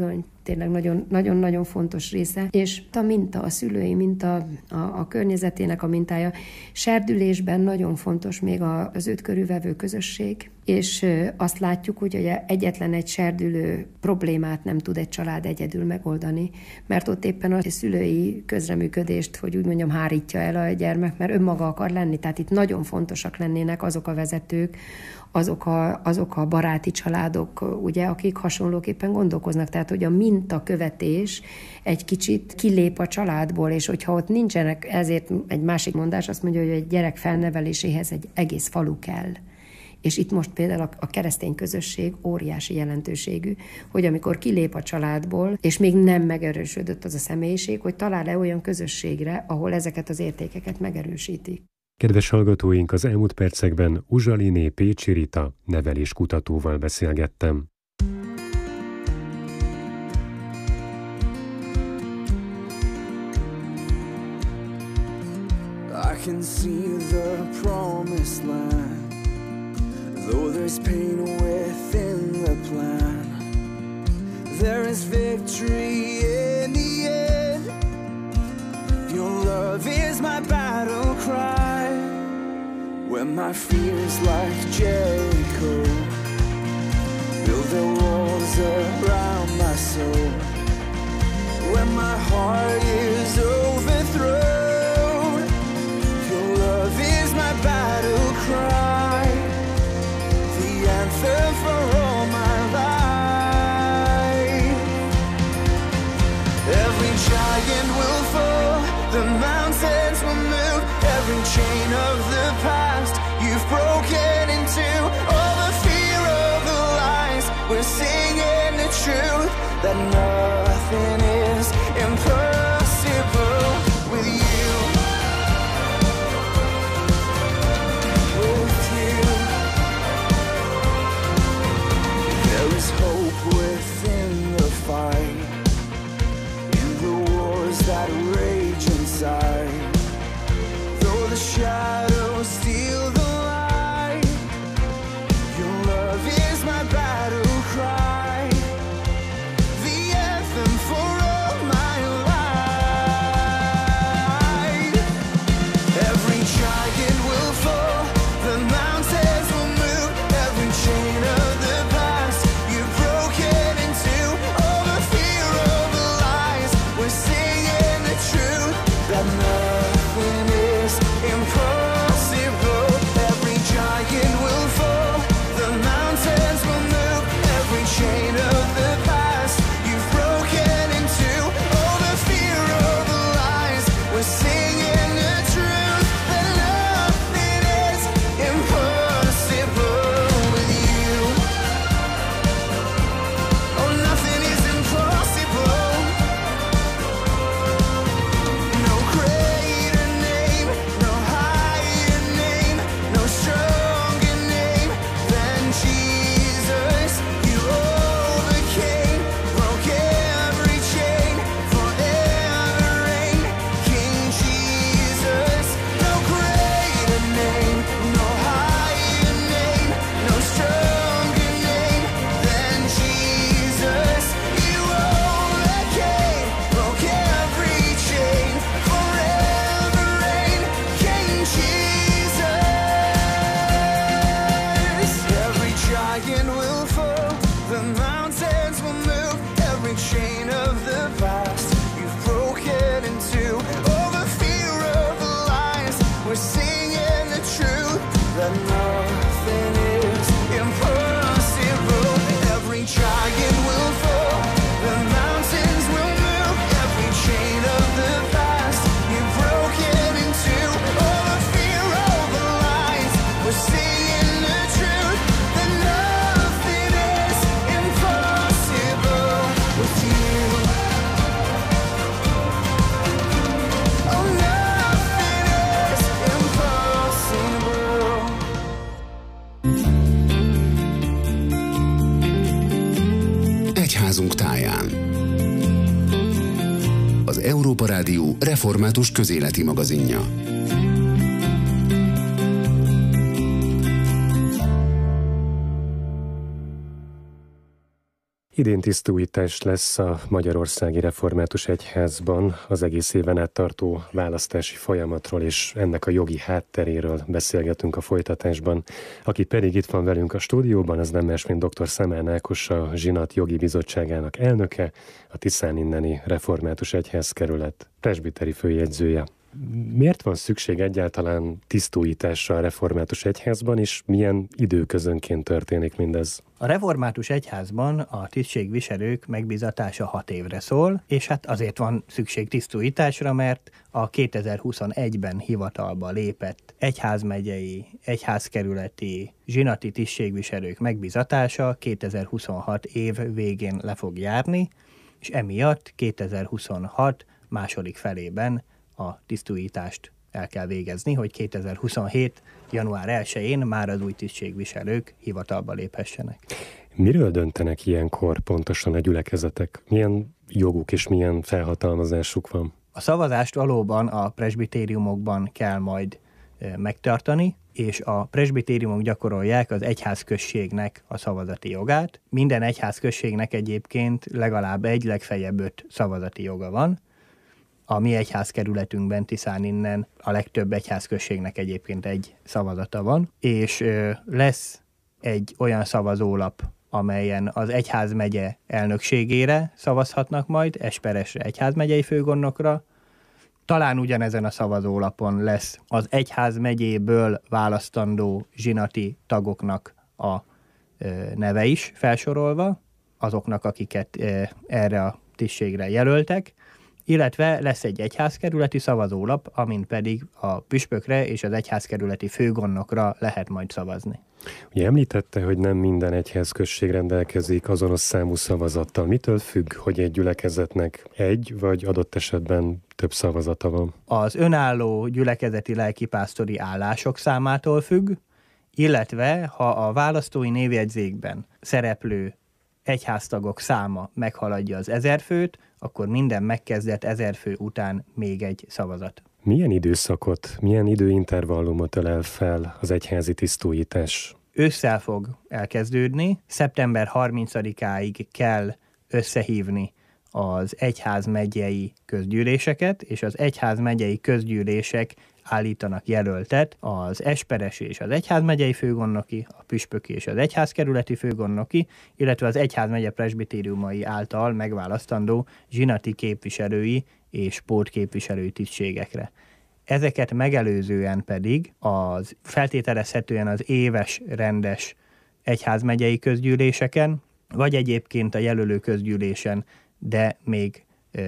tényleg nagyon-nagyon fontos része, és a minta, a szülői minta, a, a környezetének a mintája. Serdülésben nagyon fontos még az őt körülvevő közösség, és azt látjuk, hogy egyetlen egy serdülő problémát nem tud egy család egyedül megoldani, mert ott éppen a szülői közreműködést, hogy úgy mondjam, hárítja el a gyermek, mert önmaga akar lenni. Tehát itt nagyon fontosak lennének azok a vezetők, azok a, azok a baráti családok, ugye, akik hasonlóképpen gondolkoznak. Tehát, hogy a mintakövetés egy kicsit kilép a családból, és hogyha ott nincsenek, ezért egy másik mondás azt mondja, hogy egy gyerek felneveléséhez egy egész falu kell. És itt most például a keresztény közösség óriási jelentőségű, hogy amikor kilép a családból, és még nem megerősödött az a személyiség, hogy talál-e olyan közösségre, ahol ezeket az értékeket megerősítik. Kedves hallgatóink, az elmúlt percekben Uzsaliné Pécsi Rita neveléskutatóval beszélgettem. I can see the promised land. Though there's pain within the plan, there is victory in the end. Your love is my battle cry. When my fears like Jericho build their walls around my soul, when my heart is overthrown, your love is my battle cry. Answer for all my life. Every giant will fall, the mountains will move, every chain of the past you've broken into. All the fear of the lies, we're singing the truth that nothing is impossible with you. With you. There is hope within the fight, in the wars that rage inside. Though the shadows steal the light, your love is my battle cry, the anthem for all my life. Every giant will fall, the mountains will move, every chain of the past you've broken into. All the fear of the lies, we're singing the truth that nothing is impossible. Every giant will fall, the mountains will move, every chain of the past you've broken into. All the fear of the lies, we're singing the truth that nothing is impossible with you. Oh, nothing is impossible. No greater name, no higher name, no stronger name than Jesus. You overcame, broke every chain, forever reign, King Jesus. No greater name, no higher name, no stronger name than Jesus. You overcame, broke every chain, forever reign, King Jesus. Every giant will fall, the mountains will move, every chain of the past you've broken into. All the fear of the lies, we're singing the truth that nothing is impossible. Every giant will fall, the mountains will move, every chain of the past you've broken into. All the fear of the lies, we're singing the truth that nothing is impossible with you. Oh, nothing is impossible. Egyházunk táján. Az Európa Rádió református közéleti magazinja. Idén tisztújítás lesz a Magyarországi Református Egyházban. Az egész éven át tartó választási folyamatról és ennek a jogi hátteréről beszélgetünk a folytatásban. Aki pedig itt van velünk a stúdióban, az nem más, mint dr. Szemán Ákos, a Zsinat Jogi Bizottságának elnöke, a Tiszán inneni Református Egyházkerület presbiteri főjegyzője. Miért van szükség egyáltalán tisztújításra a Református Egyházban, és milyen időközönként történik mindez? A Református Egyházban a tisztségviselők megbízatása hat évre szól, és hát azért van szükség tisztújításra, mert a kétezer-huszonegyben hivatalba lépett egyházmegyei, egyházkerületi, zsinati tisztségviselők megbízatása kétezer-huszonhat év végén le fog járni, és emiatt kétezer-huszonhat második felében a tisztújítást el kell végezni, hogy kétezer-huszonhét. január elsején már az új tisztségviselők hivatalba léphessenek. Miről döntenek ilyenkor pontosan a gyülekezetek? Milyen joguk és milyen felhatalmazásuk van? A szavazást valóban a presbitériumokban kell majd megtartani, és a presbitériumok gyakorolják az egyházközségnek a szavazati jogát. Minden egyházközségnek egyébként legalább egy, legfeljebb öt szavazati joga van. A mi egyházkerületünkben, Tiszán innen a legtöbb egyházközségnek egyébként egy szavazata van, és ö, lesz egy olyan szavazólap, amelyen az egyházmegye elnökségére szavazhatnak majd, Esperesre, egyházmegyei főgondnokra. Talán ugyanezen a szavazólapon lesz az egyházmegyéből választandó zsinati tagoknak a ö, neve is felsorolva, azoknak, akiket ö, erre a tisztségre jelöltek, illetve lesz egy egyházkerületi szavazólap, amin pedig a püspökre és az egyházkerületi főgondnokra lehet majd szavazni. Ugye említette, hogy nem minden egyházközség rendelkezik azonos számú szavazattal. Mitől függ, hogy egy gyülekezetnek egy, vagy adott esetben több szavazata van? Az önálló gyülekezeti lelkipásztori állások számától függ, illetve ha a választói névjegyzékben szereplő egyháztagok száma meghaladja az ezer főt, akkor minden megkezdett ezer fő után még egy szavazat. Milyen időszakot, milyen időintervallumot ölel fel az egyházi tisztújítás? Ősszel fog elkezdődni, szeptember harmincadikáig kell összehívni az egyházmegyei közgyűléseket, és az egyházmegyei közgyűlések állítanak jelöltet az esperesi és az egyházmegyei főgondnoki, a püspöki és az egyházkerületi főgondnoki, illetve az egyházmegye presbitériumai által megválasztandó zsinati képviselői és pótképviselői tisztségekre. Ezeket megelőzően pedig az feltételezhetően az éves rendes egyházmegyei közgyűléseken, vagy egyébként a jelölő közgyűlésen, de még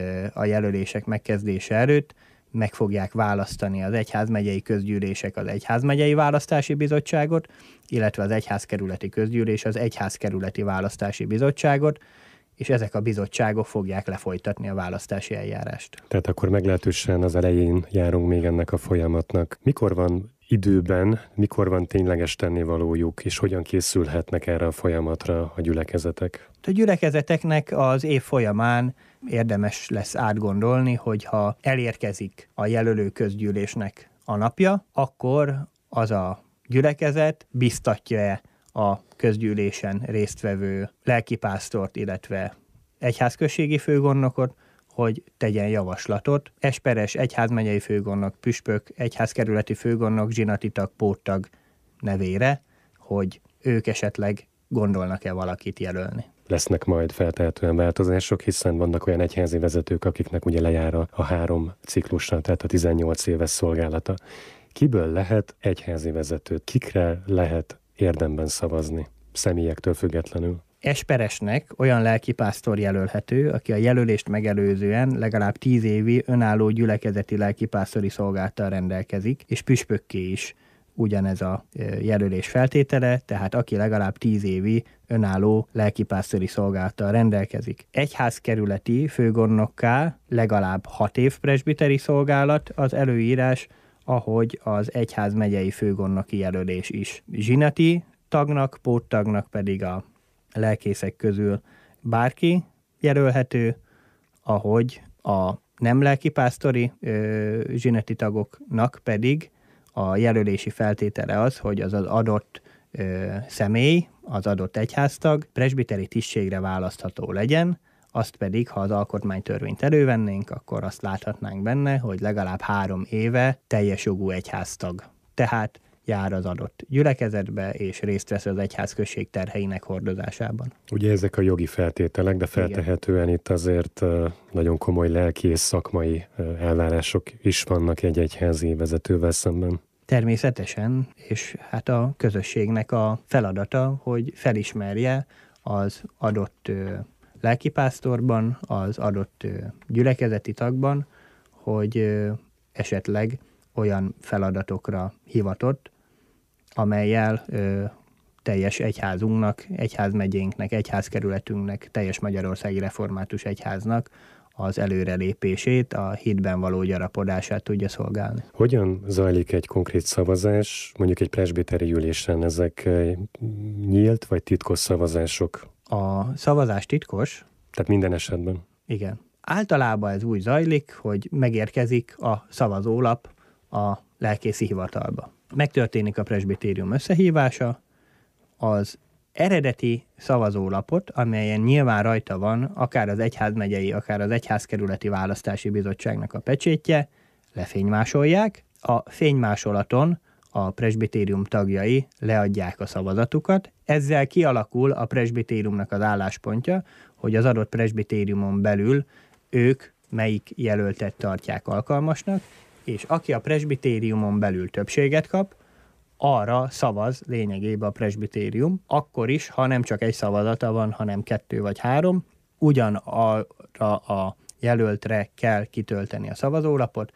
a jelölések megkezdése előtt meg fogják választani az egyházmegyei közgyűlések az egyházmegyei választási bizottságot, illetve az egyházkerületi közgyűlés az egyházkerületi választási bizottságot, és ezek a bizottságok fogják lefolytatni a választási eljárást. Tehát akkor meglehetősen az elején járunk még ennek a folyamatnak. Mikor van időben, mikor van tényleges tennivalójuk, és hogyan készülhetnek erre a folyamatra a gyülekezetek? A gyülekezeteknek az év folyamán érdemes lesz átgondolni, hogyha elérkezik a jelölő közgyűlésnek a napja, akkor az a gyülekezet biztatja-e a közgyűlésen résztvevő lelkipásztort, illetve egyházközségi főgondnokot, hogy tegyen javaslatot. Esperes, egyházmegyei főgondnok, püspök, egyházkerületi főgondnok, zsinati tag, póttag nevére, hogy ők esetleg gondolnak-e valakit jelölni. Lesznek majd feltehetően változások, hiszen vannak olyan egyházi vezetők, akiknek ugye lejár a, a három ciklusra, tehát a tizennyolc éves szolgálata. Kiből lehet egyházi vezetőt? Kikre lehet érdemben szavazni, személyektől függetlenül? Esperesnek olyan lelkipásztor jelölhető, aki a jelölést megelőzően legalább tíz évi önálló gyülekezeti lelkipásztori szolgálattal rendelkezik, és püspökké is ugyanez a jelölés feltétele, tehát aki legalább tíz évi önálló lelkipásztori szolgálattal rendelkezik. Egyházkerületi főgondnokká legalább hat év presbiteri szolgálat az előírás, ahogy az egyházmegyei főgondnoki jelölés is. Zsinati tagnak, póttagnak pedig a lelkészek közül bárki jelölhető, ahogy a nem lelkipásztori ö, zsinati tagoknak pedig a jelölési feltétele az, hogy az az adott ö, személy, az adott egyháztag presbiteri tisztségre választható legyen, azt pedig, ha az alkotmánytörvényt elővennénk, akkor azt láthatnánk benne, hogy legalább három éve teljes jogú egyháztag. Tehát jár az adott gyülekezetbe, és részt vesz az egyházközség terheinek hordozásában. Ugye ezek a jogi feltételek, de feltehetően igen. Itt azért nagyon komoly lelki és szakmai elvárások is vannak egy egyházi vezetővel szemben. Természetesen, és hát a közösségnek a feladata, hogy felismerje az adott lelkipásztorban, az adott gyülekezeti tagban, hogy esetleg olyan feladatokra hivatott, amellyel ö, teljes egyházunknak, egyházmegyénknek, egyházkerületünknek, teljes magyarországi református egyháznak az előrelépését, a hitben való gyarapodását tudja szolgálni. Hogyan zajlik egy konkrét szavazás, mondjuk egy presbiteri ülésen? Ezek nyílt vagy titkos szavazások? A szavazás titkos. Tehát minden esetben? Igen. Általában ez úgy zajlik, hogy megérkezik a szavazólap a lelkészi hivatalba. Megtörténik a presbitérium összehívása, az eredeti szavazólapot, amelyen nyilván rajta van akár az egyházmegyei, akár az egyházkerületi választási bizottságnak a pecsétje, lefénymásolják. A fénymásolaton a presbitérium tagjai leadják a szavazatukat, ezzel kialakul a presbitériumnak az álláspontja, hogy az adott presbitériumon belül ők melyik jelöltet tartják alkalmasnak, és aki a presbitériumon belül többséget kap, arra szavaz lényegében a presbitérium, akkor is, ha nem csak egy szavazata van, hanem kettő vagy három, ugyanarra a jelöltre kell kitölteni a szavazólapot,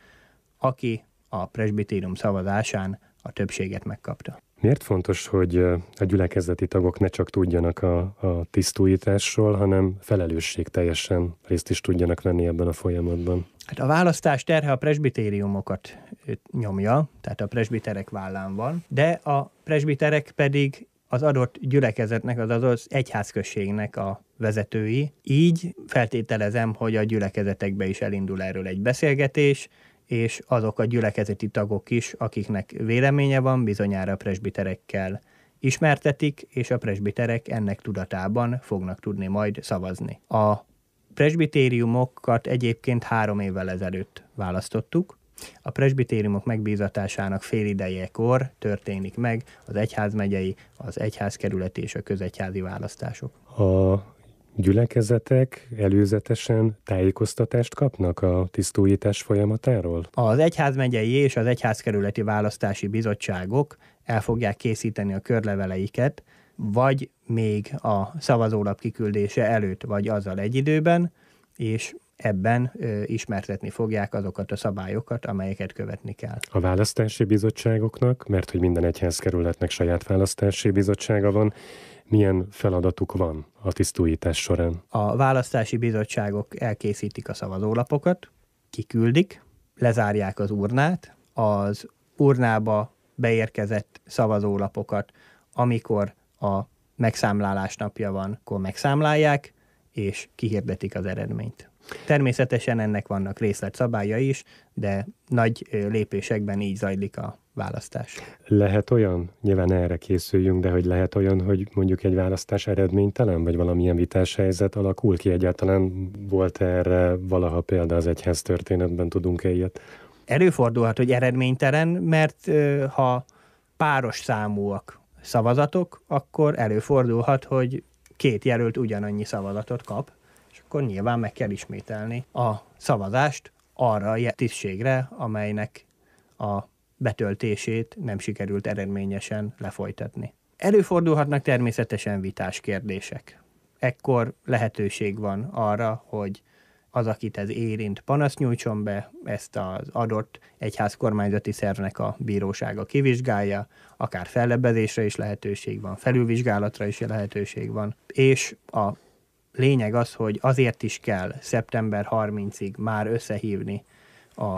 aki a presbitérium szavazásán a többséget megkapta. Miért fontos, hogy a gyülekezeti tagok ne csak tudjanak a, a tisztújításról, hanem felelősségteljesen részt is tudjanak venni ebben a folyamatban? Hát a választás terhe a presbitériumokat nyomja, tehát a presbiterek vállán van, de a presbiterek pedig az adott gyülekezetnek, az adott egyházközségnek a vezetői. Így feltételezem, hogy a gyülekezetekbe is elindul erről egy beszélgetés, és azok a gyülekezeti tagok is, akiknek véleménye van, bizonyára a presbiterekkel ismertetik, és a presbiterek ennek tudatában fognak tudni majd szavazni. A presbitériumokat egyébként három évvel ezelőtt választottuk. A presbitériumok megbízatásának félidejekor történik meg az egyházmegyei, az egyházkerületi és a közegyházi választások. A gyülekezetek előzetesen tájékoztatást kapnak a tisztújítás folyamatáról? Az egyházmegyei és az egyházkerületi választási bizottságok el fogják készíteni a körleveleiket, vagy még a szavazólap kiküldése előtt, vagy azzal egy időben, és ebben ö, ismertetni fogják azokat a szabályokat, amelyeket követni kell. A választási bizottságoknak, mert hogy minden egyházkerületnek saját választási bizottsága van, milyen feladatuk van a tisztújítás során? A választási bizottságok elkészítik a szavazólapokat, kiküldik, lezárják az urnát, az urnába beérkezett szavazólapokat, amikor a megszámlálás napja van, akkor megszámlálják, és kihirdetik az eredményt. Természetesen ennek vannak részletszabályai is, de nagy lépésekben így zajlik a választás. Lehet olyan, nyilván erre készüljünk, de hogy lehet olyan, hogy mondjuk egy választás eredménytelen, vagy valamilyen vitás helyzet alakul ki? Egyáltalán volt erre valaha példa az egyház történetben, tudunk-e ilyet? Előfordulhat, hogy eredménytelen, mert ha páros számúak szavazatok, akkor előfordulhat, hogy két jelölt ugyanannyi szavazatot kap, és akkor nyilván meg kell ismételni a szavazást arra a tisztségre, amelynek a betöltését nem sikerült eredményesen lefolytatni. Előfordulhatnak természetesen vitás kérdések. Ekkor lehetőség van arra, hogy az, akit ez érint, panaszt nyújtson be, ezt az adott egyház kormányzati szervnek a bírósága kivizsgálja, akár fellebbezésre is lehetőség van, felülvizsgálatra is lehetőség van, és a lényeg az, hogy azért is kell szeptember harmincadikáig már összehívni a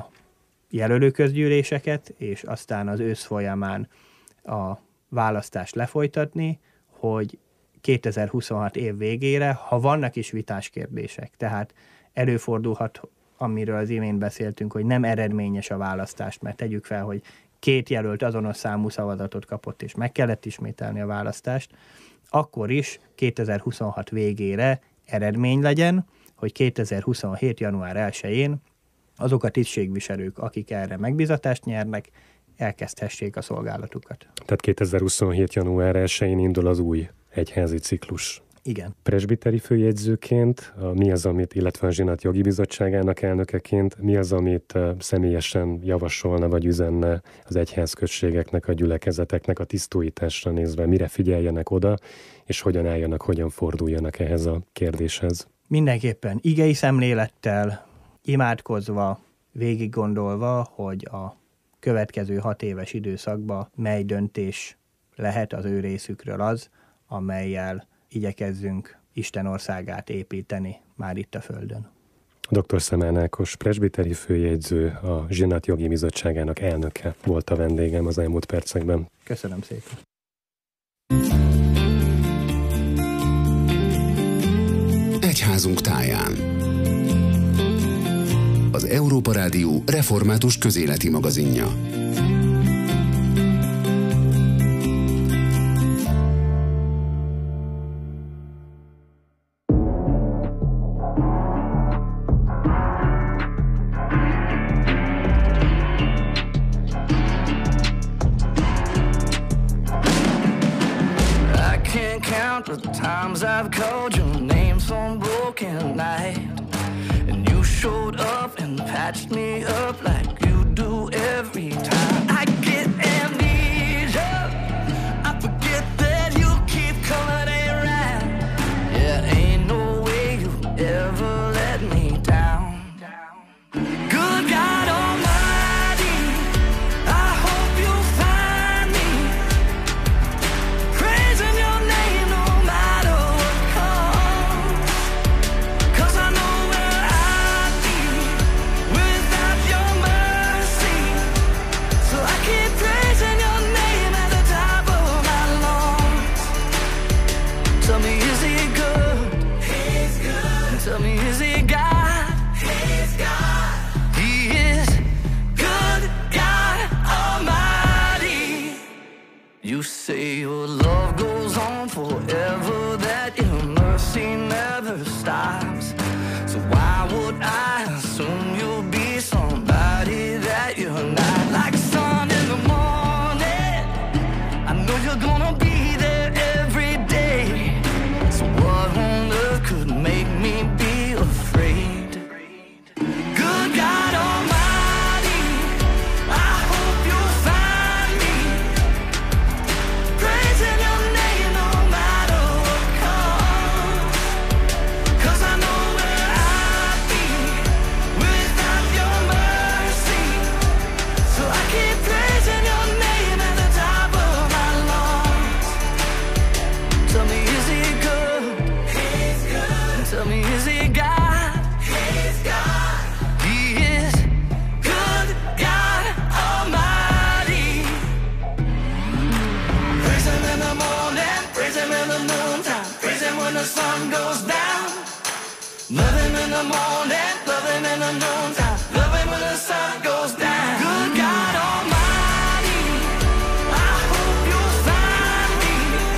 jelölőközgyűléseket, és aztán az ősz folyamán a választást lefolytatni, hogy kétezer-huszonhat év végére, ha vannak is vitás kérdések, tehát előfordulhat, amiről az imént beszéltünk, hogy nem eredményes a választás, mert tegyük fel, hogy két jelölt azonos számú szavazatot kapott, és meg kellett ismételni a választást, akkor is kétezer-huszonhat végére eredmény legyen, hogy kétezer-huszonhét. január elsején azok a tisztségviselők, akik erre megbízatást nyernek, elkezdhessék a szolgálatukat. Tehát kétezer-huszonhét. január elsején indul az új egyházi ciklus. Igen. Presbiteri főjegyzőként, a, mi az, amit, illetve a Zsinat Jogi Bizottságának elnökeként, mi az, amit uh, személyesen javasolna vagy üzenne az egyházközségeknek, a gyülekezeteknek a tisztújításra nézve, mire figyeljenek oda, és hogyan álljanak, hogyan forduljanak ehhez a kérdéshez? Mindenképpen igei szemlélettel, imádkozva, végig gondolva, hogy a következő hat éves időszakban mely döntés lehet az ő részükről az, amellyel igyekezzünk Isten országát építeni már itt a Földön. doktor Szemán Ákos, presbiteri főjegyző, a Zsinat Jogi Bizottságának elnöke volt a vendégem az elmúlt percekben. Köszönöm szépen. Egyházunk táján. Az Európa Rádió református közéleti magazinja. The times I've called your name some broken night, and you showed up and patched me up like you do every time. I get amnesia, I forget that you keep coming around. Yeah, ain't no way you ever let me down. Good God Almighty, I hope you find me praising your name no matter what comes, 'cause I know where I'd be without your mercy. So I keep praising your name at the top of my lungs. Tell me, is he good? He's good. Tell me, is he God? He's God. He is good, God Almighty. You say your love goes on forever, that your mercy never stops. So why would I assume you'll be somebody that you're not? Like sun in the morning, I know you're gonna be there every day. So what on earth could make me be afraid? Good God Almighty, I hope you'll find me praising your name no matter what comes, 'cause I know where I'd be without your mercy. So I keep praising your name at the top of my lungs. Tell me, is he good? He's good. Tell me, is he God? He's God. He is good, God Almighty. Praise him in the morning, praise him in the noontime, praise him when the sun goes down. Love him in the morning, love him in the noontime, love him when the sun goes down. Good God Almighty, I hope you'll find me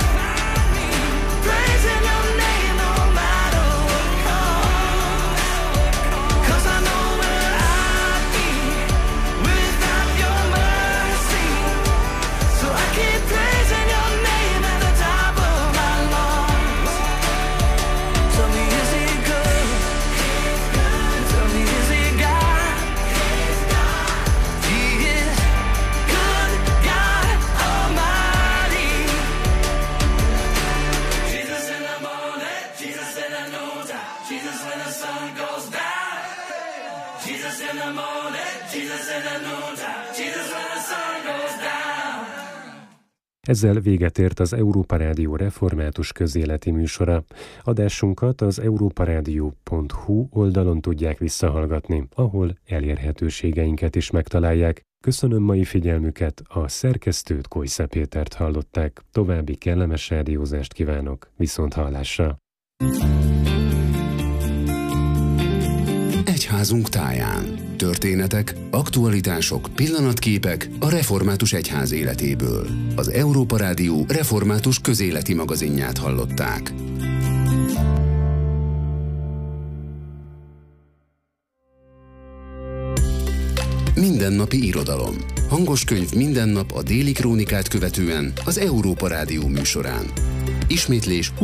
praising your name no matter what comes, 'cause I know where I'd be without your mercy. So I keep praising your name at the top of my lungs. Tell me, is he good? Tell me, is he God? He is good, God Almighty. Jesus in the morning, Jesus in the noontime, Jesus when the sun goes down. Jesus in the morning, Jesus in the noontime, Jesus when the sun goes down. Ezzel véget ért az Európa Rádió református közéleti műsora. Adásunkat az európarádió pont hu oldalon tudják visszahallgatni, ahol elérhetőségeinket is megtalálják. Köszönöm mai figyelmüket, a szerkesztőt, Kojsza Pétert hallották. További kellemes rádiózást kívánok, viszont hallásra! Egyházunk táján. Történetek, aktualitások, pillanatképek a Református Egyház életéből. Az Európa Rádió református közéleti magazinját hallották. Mindennapi irodalom. Hangos könyv minden nap a Déli Krónikát követően az Európa Rádió műsorán. Ismétlés